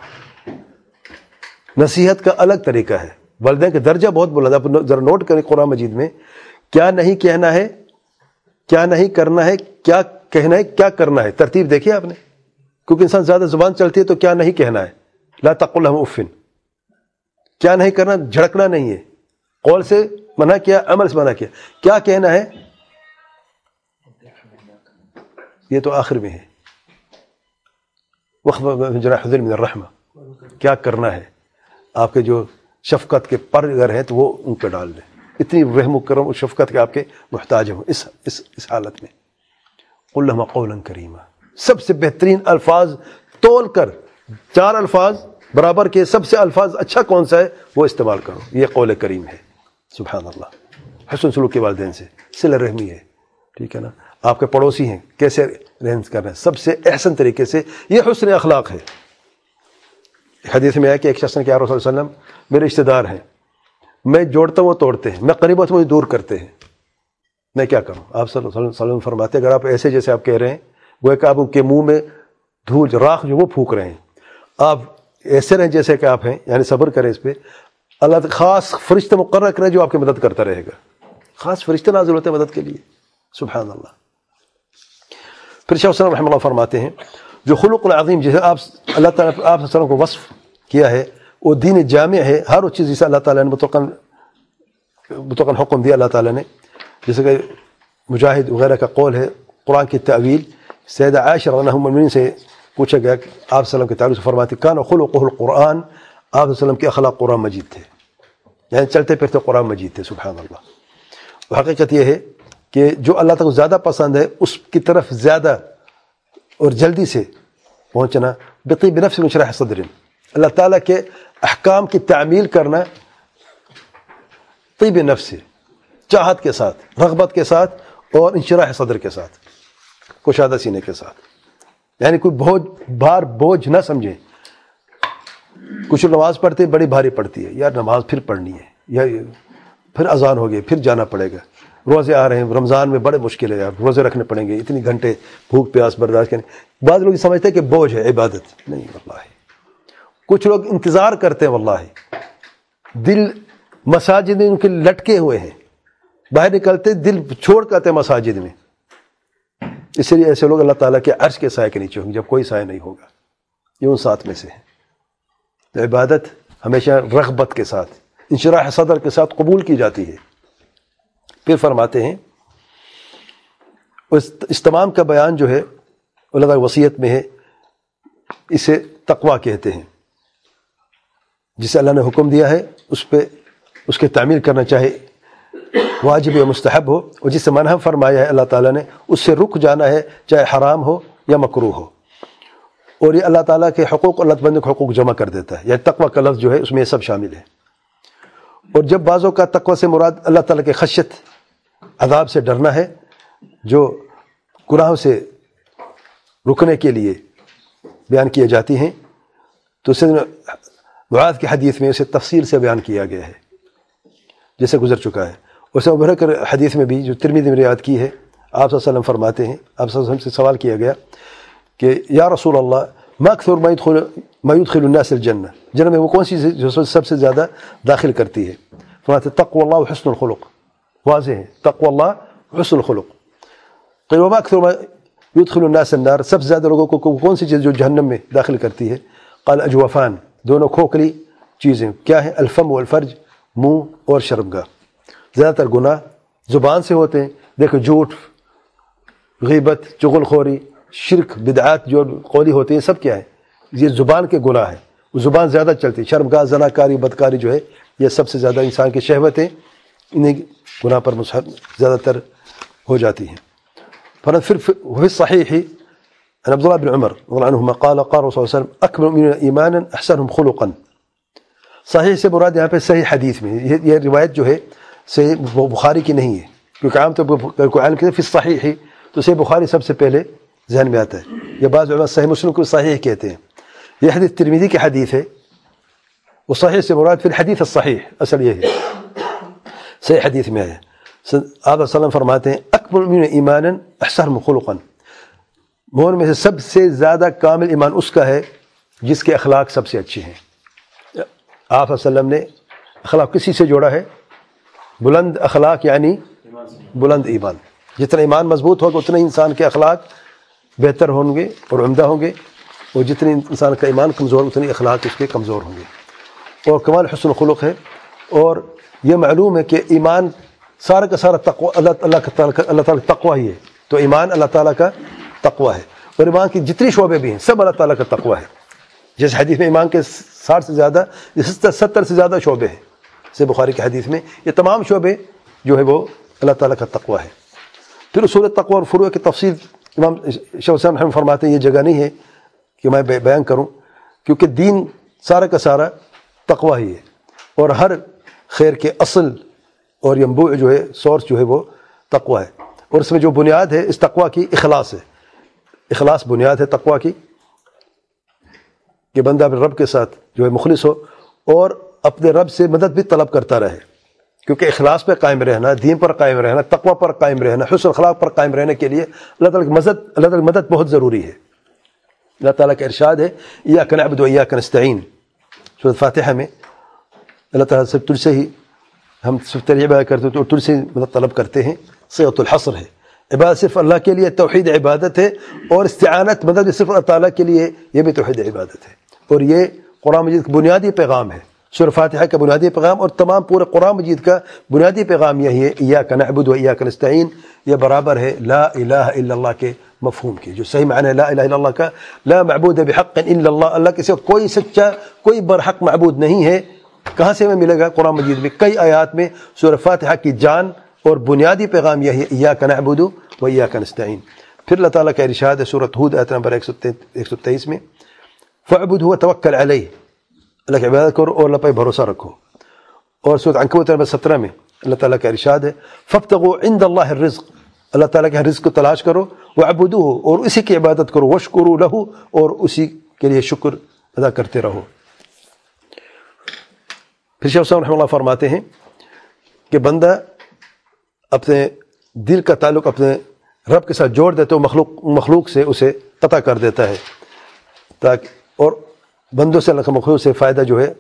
نصیحت کا الگ طریقہ ہے. والدین کا درجہ بہت بلند ہے. آپ ذرا نوٹ کریں قرآن مجید میں کیا نہیں کہنا ہے, کیا نہیں کرنا ہے, کیا کہنا ہے, کیا کرنا ہے. ترتیب دیکھیے آپ نے, کیونکہ انسان زیادہ زبان چلتی ہے تو کیا نہیں کہنا ہے, لا تقل لهم اف, کیا نہیں کرنا, جھڑکنا نہیں ہے, قول سے منع کیا, عمل سے منع کیا. کیا کہنا ہے, یہ تو آخر میں ہے. وَخْفِضْ جَنَاحَ الذِّلِّ مِنَ الرَّحْمَةِ, کیا کرنا ہے, آپ کے جو شفقت کے پر اگر ہیں تو وہ ان پہ ڈال دیں. اتنی رحم و کرم اور شفقت کے آپ کے محتاج ہوں اس حالت میں. قُلْ لَهُمَا قَوْلًا كَرِيمًا, سب سے بہترین الفاظ تول کر, 4 الفاظ برابر کے سب سے الفاظ اچھا کون سا ہے وہ استعمال کرو. یہ قول کریم ہے. سبحان اللہ. حسن سلوک کے والدین سے صلہ رحمی ہے, ٹھیک ہے نا. آپ کے پڑوسی ہیں, کیسے رحم کرنا ہے, سب سے احسن طریقے سے. یہ حسن اخلاق ہے. حدیث میں ہے کہ ایک شخص نے کہا رسول اللہ علیہ وسلم میرے رشتہ دار ہیں, میں جوڑتا ہوں وہ توڑتے ہیں, میں قریب ہوتا ہوں مجھے دور کرتے ہیں, میں کیا کروں. آپ صلی اللہ علیہ وسلم فرماتے ہیں اگر آپ ایسے جیسے آپ کہہ رہے ہیں گویا کہ آپ ان کے منہ میں دھول راکھ جو وہ پھونک رہے ہیں, آپ ایسے رہیں جیسے کہ آپ ہیں, یعنی صبر کریں اس پہ. اللہ خاص فرشتہ مقرر کرے جو آپ کی مدد کرتا رہے گا. خاص فرشتہ نازل ہوتے ہیں مدد کے لیے. سبحان اللہ. پھر شیخ الاسلام رحمہ اللہ فرماتے ہیں جو خلق العظیم جسے آپ اللہ تعالیٰ آپ وسلم کو وصف کیا ہے وہ دین جامع ہے، ہر وہ چیز جسے اللہ تعالیٰ نے مطلقاً حکم دیا اللہ تعالیٰ نے. جیسے کہ مجاہد وغیرہ کا قول ہے قرآن کی تعویل. سیدہ عائشہ رضی اللہ عنہا ام المؤمنین سے پوچھا گیا کہ آپ صلی اللہ علیہ وسلم کے تعلق سے فرماتے کان خلقہ القرآن، آپ صلی اللہ علیہ وسلم کے اخلاق قرآن مجید تھے، یعنی چلتے پھرتے قرآن مجید تھے. سبحان اللہ. حقیقت یہ ہے کہ جو اللہ تعالیٰ کو زیادہ پسند ہے اس کی طرف زیادہ اور جلدی سے پہنچنا بطیب نفس انشراح صدر، اللہ تعالیٰ کے احکام کی تعمیل کرنا طیب نفس سے، چاہت کے ساتھ، رغبت کے ساتھ اور انشراح صدر کے ساتھ، کشادہ سینے کے ساتھ. یعنی کوئی بوجھ نہ سمجھیں. کچھ نماز پڑھتے بڑی بھاری پڑتی ہے، یار نماز پھر پڑھنی ہے، یا پھر اذان ہو گئی پھر جانا پڑے گا، روزے آ رہے ہیں رمضان میں بڑے مشکل ہے، یار روزے رکھنے پڑیں گے، اتنی گھنٹے بھوک پیاس برداشت کریں. بعض لوگ سمجھتے ہیں کہ بوجھ ہے عبادت، نہیں واللہ. کچھ لوگ انتظار کرتے ہیں واللہ، دل مساجد میں ان کے لٹکے ہوئے ہیں، باہر نکلتے دل چھوڑ کرتے مساجد میں. اس لیے ایسے لوگ اللہ تعالیٰ کے عرش کے سائے کے نیچے ہوں گے جب کوئی سایہ نہیں ہوگا. یہ ان ساتھ میں سے ہے. تو عبادت ہمیشہ رغبت کے ساتھ، انشراح صدر کے ساتھ قبول کی جاتی ہے. پھر فرماتے ہیں اس تمام کا بیان جو ہے اللہ تعالیٰ وصیت میں ہے، اسے تقویٰ کہتے ہیں. جسے اللہ نے حکم دیا ہے اس کے تعمیل کرنا، چاہے واجب یا مستحب ہو، اور جسے منع فرمایا ہے اللہ تعالیٰ نے اس سے رک جانا ہے، چاہے حرام ہو یا مکروہ ہو. اور یہ اللہ تعالیٰ کے حقوق اللہ بندے کے حقوق جمع کر دیتا ہے. یعنی تقویٰ کا لفظ جو ہے اس میں یہ سب شامل ہے. اور جب بعضوں کا تقویٰ سے مراد اللہ تعالیٰ کے خشیت، عذاب سے ڈرنا ہے، جو گناہوں سے رکنے کے لیے بیان کیے جاتی ہیں، تو سیدنا معاذ کی حدیث میں اسے تفصیل سے بیان کیا گیا ہے جیسے گزر چکا ہے. اسے ابو بکر حدیث میں بھی جو ترمذی میں روایت کی ہے، آپ صلی اللہ علیہ وسلم فرماتے ہیں، آپ صلی اللہ علیہ وسلم سے سوال کیا گیا کہ یا رسول اللہ ما اکثر ما يدخل الناس الجنہ، جنت میں وہ کون سی چیز جو سب سے زیادہ داخل کرتی ہے؟ فرماتے تقوی اللہ وحسن الخلق. واضح ہے تقوی اللہ حسن الخلق. قیل وما اکثر ما يدخل الناس النار، سب سے زیادہ لوگوں کو کون سی چیز جو جہنم میں داخل کرتی ہے؟ قال اجوفان، دونوں کھوکھلی چیزیں. کیا ہیں؟ الفم والفرج، منہ اور شرمگاہ. زیادہ تر گناہ زبان سے ہوتے ہیں. دیکھو جھوٹ، غیبت، چغل خوری، شرک، بدعات جو قولی ہوتے ہیں سب کیا ہے؟ یہ زبان کے گناہ ہیں. وہ زبان زیادہ چلتی ہے. شرمگاہ، زناکاری، بدکاری جو ہے یہ سب سے زیادہ انسان کی شہوتیں انہیں گناہ پر زیادہ تر ہو جاتی ہیں. پھر وہ صحیح ہی عبداللہ بن عمر رضی اللہ عنہما قال قال رسول اللہ صلی اللہ علیہ وسلم اکمل المؤمنین ایمانا احسنهم خلقا. صحیح سے مراد یہاں پہ صحیح حدیث میں یہ روایت جو ہے صحیح بخاری کی نہیں ہے، کیونکہ عام طور پر کوئی عالم کہتے ہیں فی الصحیح ہی تو صحیح بخاری سب سے پہلے ذہن میں آتا ہے. یہ بعض علماء صحیح مسلم کو صحیح کہتے ہیں. یہ حدیث ترمذی کی حدیث ہے. وہ صحیح سے مراد پھر حدیث الصحیح اصل یہ ہے، صحیح حدیث میں ہے. آپ صلی اللہ علیہ وسلم فرماتے ہیں اکمل المؤمنین ایمانا احسنهم خلقا، مومن میں سے سب سے زیادہ کامل ایمان اس کا ہے جس کے اخلاق سب سے اچھے ہیں. آپ صلی اللہ علیہ وسلم نے اخلاق کسی سے جوڑا ہے؟ بلند اخلاق یعنی بلند ایمان. جتنا ایمان مضبوط ہوگا اتنے انسان کے اخلاق بہتر ہوں گے اور عمدہ ہوں گے، اور جتنے انسان کا ایمان کمزور اتنے اخلاق اس کے کمزور ہوں گے. اور کمال حسن خلق ہے. اور یہ معلوم ہے کہ ایمان سارا کا سارا تقوی اللہ تعالیٰ کا تقوی ہی ہے. تو ایمان اللہ تعالیٰ کا تقوی ہے، اور ایمان کی جتنی شعبے بھی ہیں سب اللہ تعالیٰ کا تقوی ہے. جس حدیث میں ایمان کے 60 سے زیادہ 70 سے زیادہ شعبے ہیں، سے بخاری کی حدیث میں یہ تمام شعبے جو ہے وہ اللہ تعالیٰ کا تقوی ہے. پھر اصول تقوی اور فروع کی تفصیل امام شیخ الاسلام رحمہ فرماتے ہیں یہ جگہ نہیں ہے کہ میں بیان کروں، کیونکہ دین سارا کا سارا تقوی ہی ہے، اور ہر خیر کے اصل اور ینبوع جو ہے سورس جو ہے وہ تقوی ہے. اور اس میں جو بنیاد ہے اس تقوی کی اخلاص ہے. اخلاص بنیاد ہے تقوی کی، کہ بندہ اپنے رب کے ساتھ جو ہے مخلص ہو اور اپنے رب سے مدد بھی طلب کرتا رہے. کیونکہ اخلاص پہ قائم رہنا، دین پر قائم رہنا، تقوی پر قائم رہنا، حسن اخلاق پر قائم رہنے کے لیے اللہ تعالیٰ کی مدد بہت ضروری ہے. اللہ تعالیٰ کا ارشاد ہے ایاک نعبد و ایاک نستعین. سورۃ فاتحہ میں اللہ تعالیٰ سے تجھ سے ہی ہم صرف تیری عبادت کرتے ہیں تو تجھ سے مدد طلب کرتے ہیں. صیغۃ الحصر ہے. عبادت صرف اللہ کے لیے، توحید عبادت ہے، اور استعانت مدد صرف اللہ تعالیٰ کے لیے، یہ بھی توحید عبادت ہے. اور یہ قرآن مجید کا بنیادی پیغام ہے. سورہ فاتحہ کا بنیادی پیغام اور تمام پورے قرآن مجید کا بنیادی پیغام یہی ہے ایاک نعبد و ایاک نستعین. یہ برابر ہے لا الہ الا اللہ کے مفہوم کی. جو صحیح معنی ہے لا الہ الا اللہ کا، لا معبود بحق الا اللہ، اللہ کے سوا کوئی سچا کوئی برحق معبود نہیں ہے. کہاں سے ہمیں ملے گا؟ قرآن مجید میں کئی آیات میں سورہ فاتحہ کی جان اور بنیادی پیغام یہی ہے ایاک نعبد و ایاک نستعین. پھر اللہ تعالیٰ کا ارشاد ہے سورۃ ہود آیت نمبر 123 میں فاعبدہ وتوکل علیہ، اللہ کی عبادت کرو اور اللہ پر بھروسہ رکھو. اور سورۃ عنکبوت نمبر 17 میں اللہ تعالیٰ کا ارشاد ہے فابتغوا عند اللہ الرزق، اللہ تعالیٰ کے رزق کو تلاش کرو، وعبدوہ اور اسی کی عبادت کرو، واشکروا لہ اور اسی کے لیے شکر ادا کرتے رہو. پھر شیخ الاسلام رحمہ اللہ فرماتے ہیں کہ بندہ اپنے دل کا تعلق اپنے رب کے ساتھ جوڑ دیتا ہے، مخلوق سے اسے قطع کر دیتا ہے، تاکہ اور بندوں سے اللہ کا مخلوق سے فائدہ جو ہے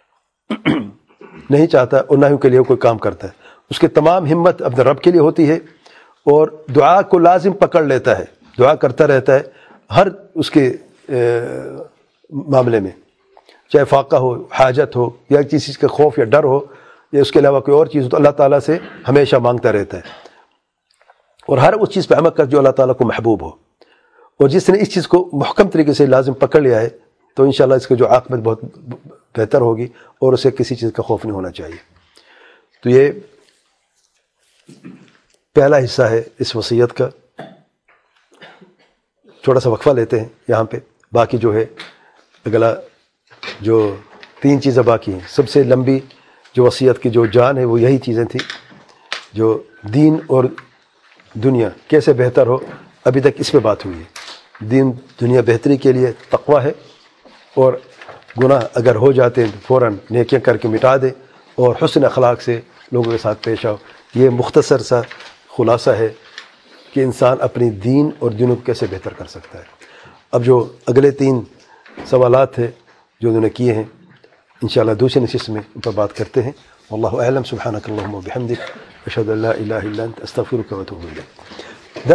نہیں چاہتا اور نہ ہی کے لیے کوئی کام کرتا ہے. اس کی تمام ہمت اپنے رب کے لیے ہوتی ہے اور دعا کو لازم پکڑ لیتا ہے، دعا کرتا رہتا ہے ہر اس کے معاملے میں، چاہے فاقہ ہو، حاجت ہو، یا کسی چیز کا خوف یا ڈر ہو یا اس کے علاوہ کوئی اور چیز ہو، تو اللہ تعالیٰ سے ہمیشہ مانگتا رہتا ہے اور ہر اس چیز پہ عمل کر جو اللہ تعالیٰ کو محبوب ہو. اور جس نے اس چیز کو محکم طریقے سے لازم پکڑ لیا ہے تو انشاءاللہ اس کی جو عاقبت بہت بہتر ہوگی اور اسے کسی چیز کا خوف نہیں ہونا چاہیے. تو یہ پہلا حصہ ہے اس وصیت کا. تھوڑا سا وقفہ لیتے ہیں یہاں پہ، باقی جو ہے اگلا جو 3 چیزیں باقی ہیں. سب سے لمبی جو وصیت کی جو جان ہے وہ یہی چیزیں تھیں، جو دین اور دنیا کیسے بہتر ہو، ابھی تک اس پہ بات ہوئی ہے. دین دنیا بہتری کے لیے تقوی ہے اور گناہ اگر ہو جاتے ہیں تو فوراً نیکیاں کر کے مٹا دے اور حسن اخلاق سے لوگوں کے ساتھ پیش آؤ. یہ مختصر سا خلاصہ ہے کہ انسان اپنی دین اور دنیا کو کیسے بہتر کر سکتا ہے. اب جو اگلے 3 سوالات تھے جو انہوں نے کیے ہیں، انشاءاللہ دوسری نشست میں ان پر بات کرتے ہیں. واللہ اعلم. سبحانک اللہم و بحمدک، اشہد ان لا الہ الا انت، استغفرک و اتوب الیک.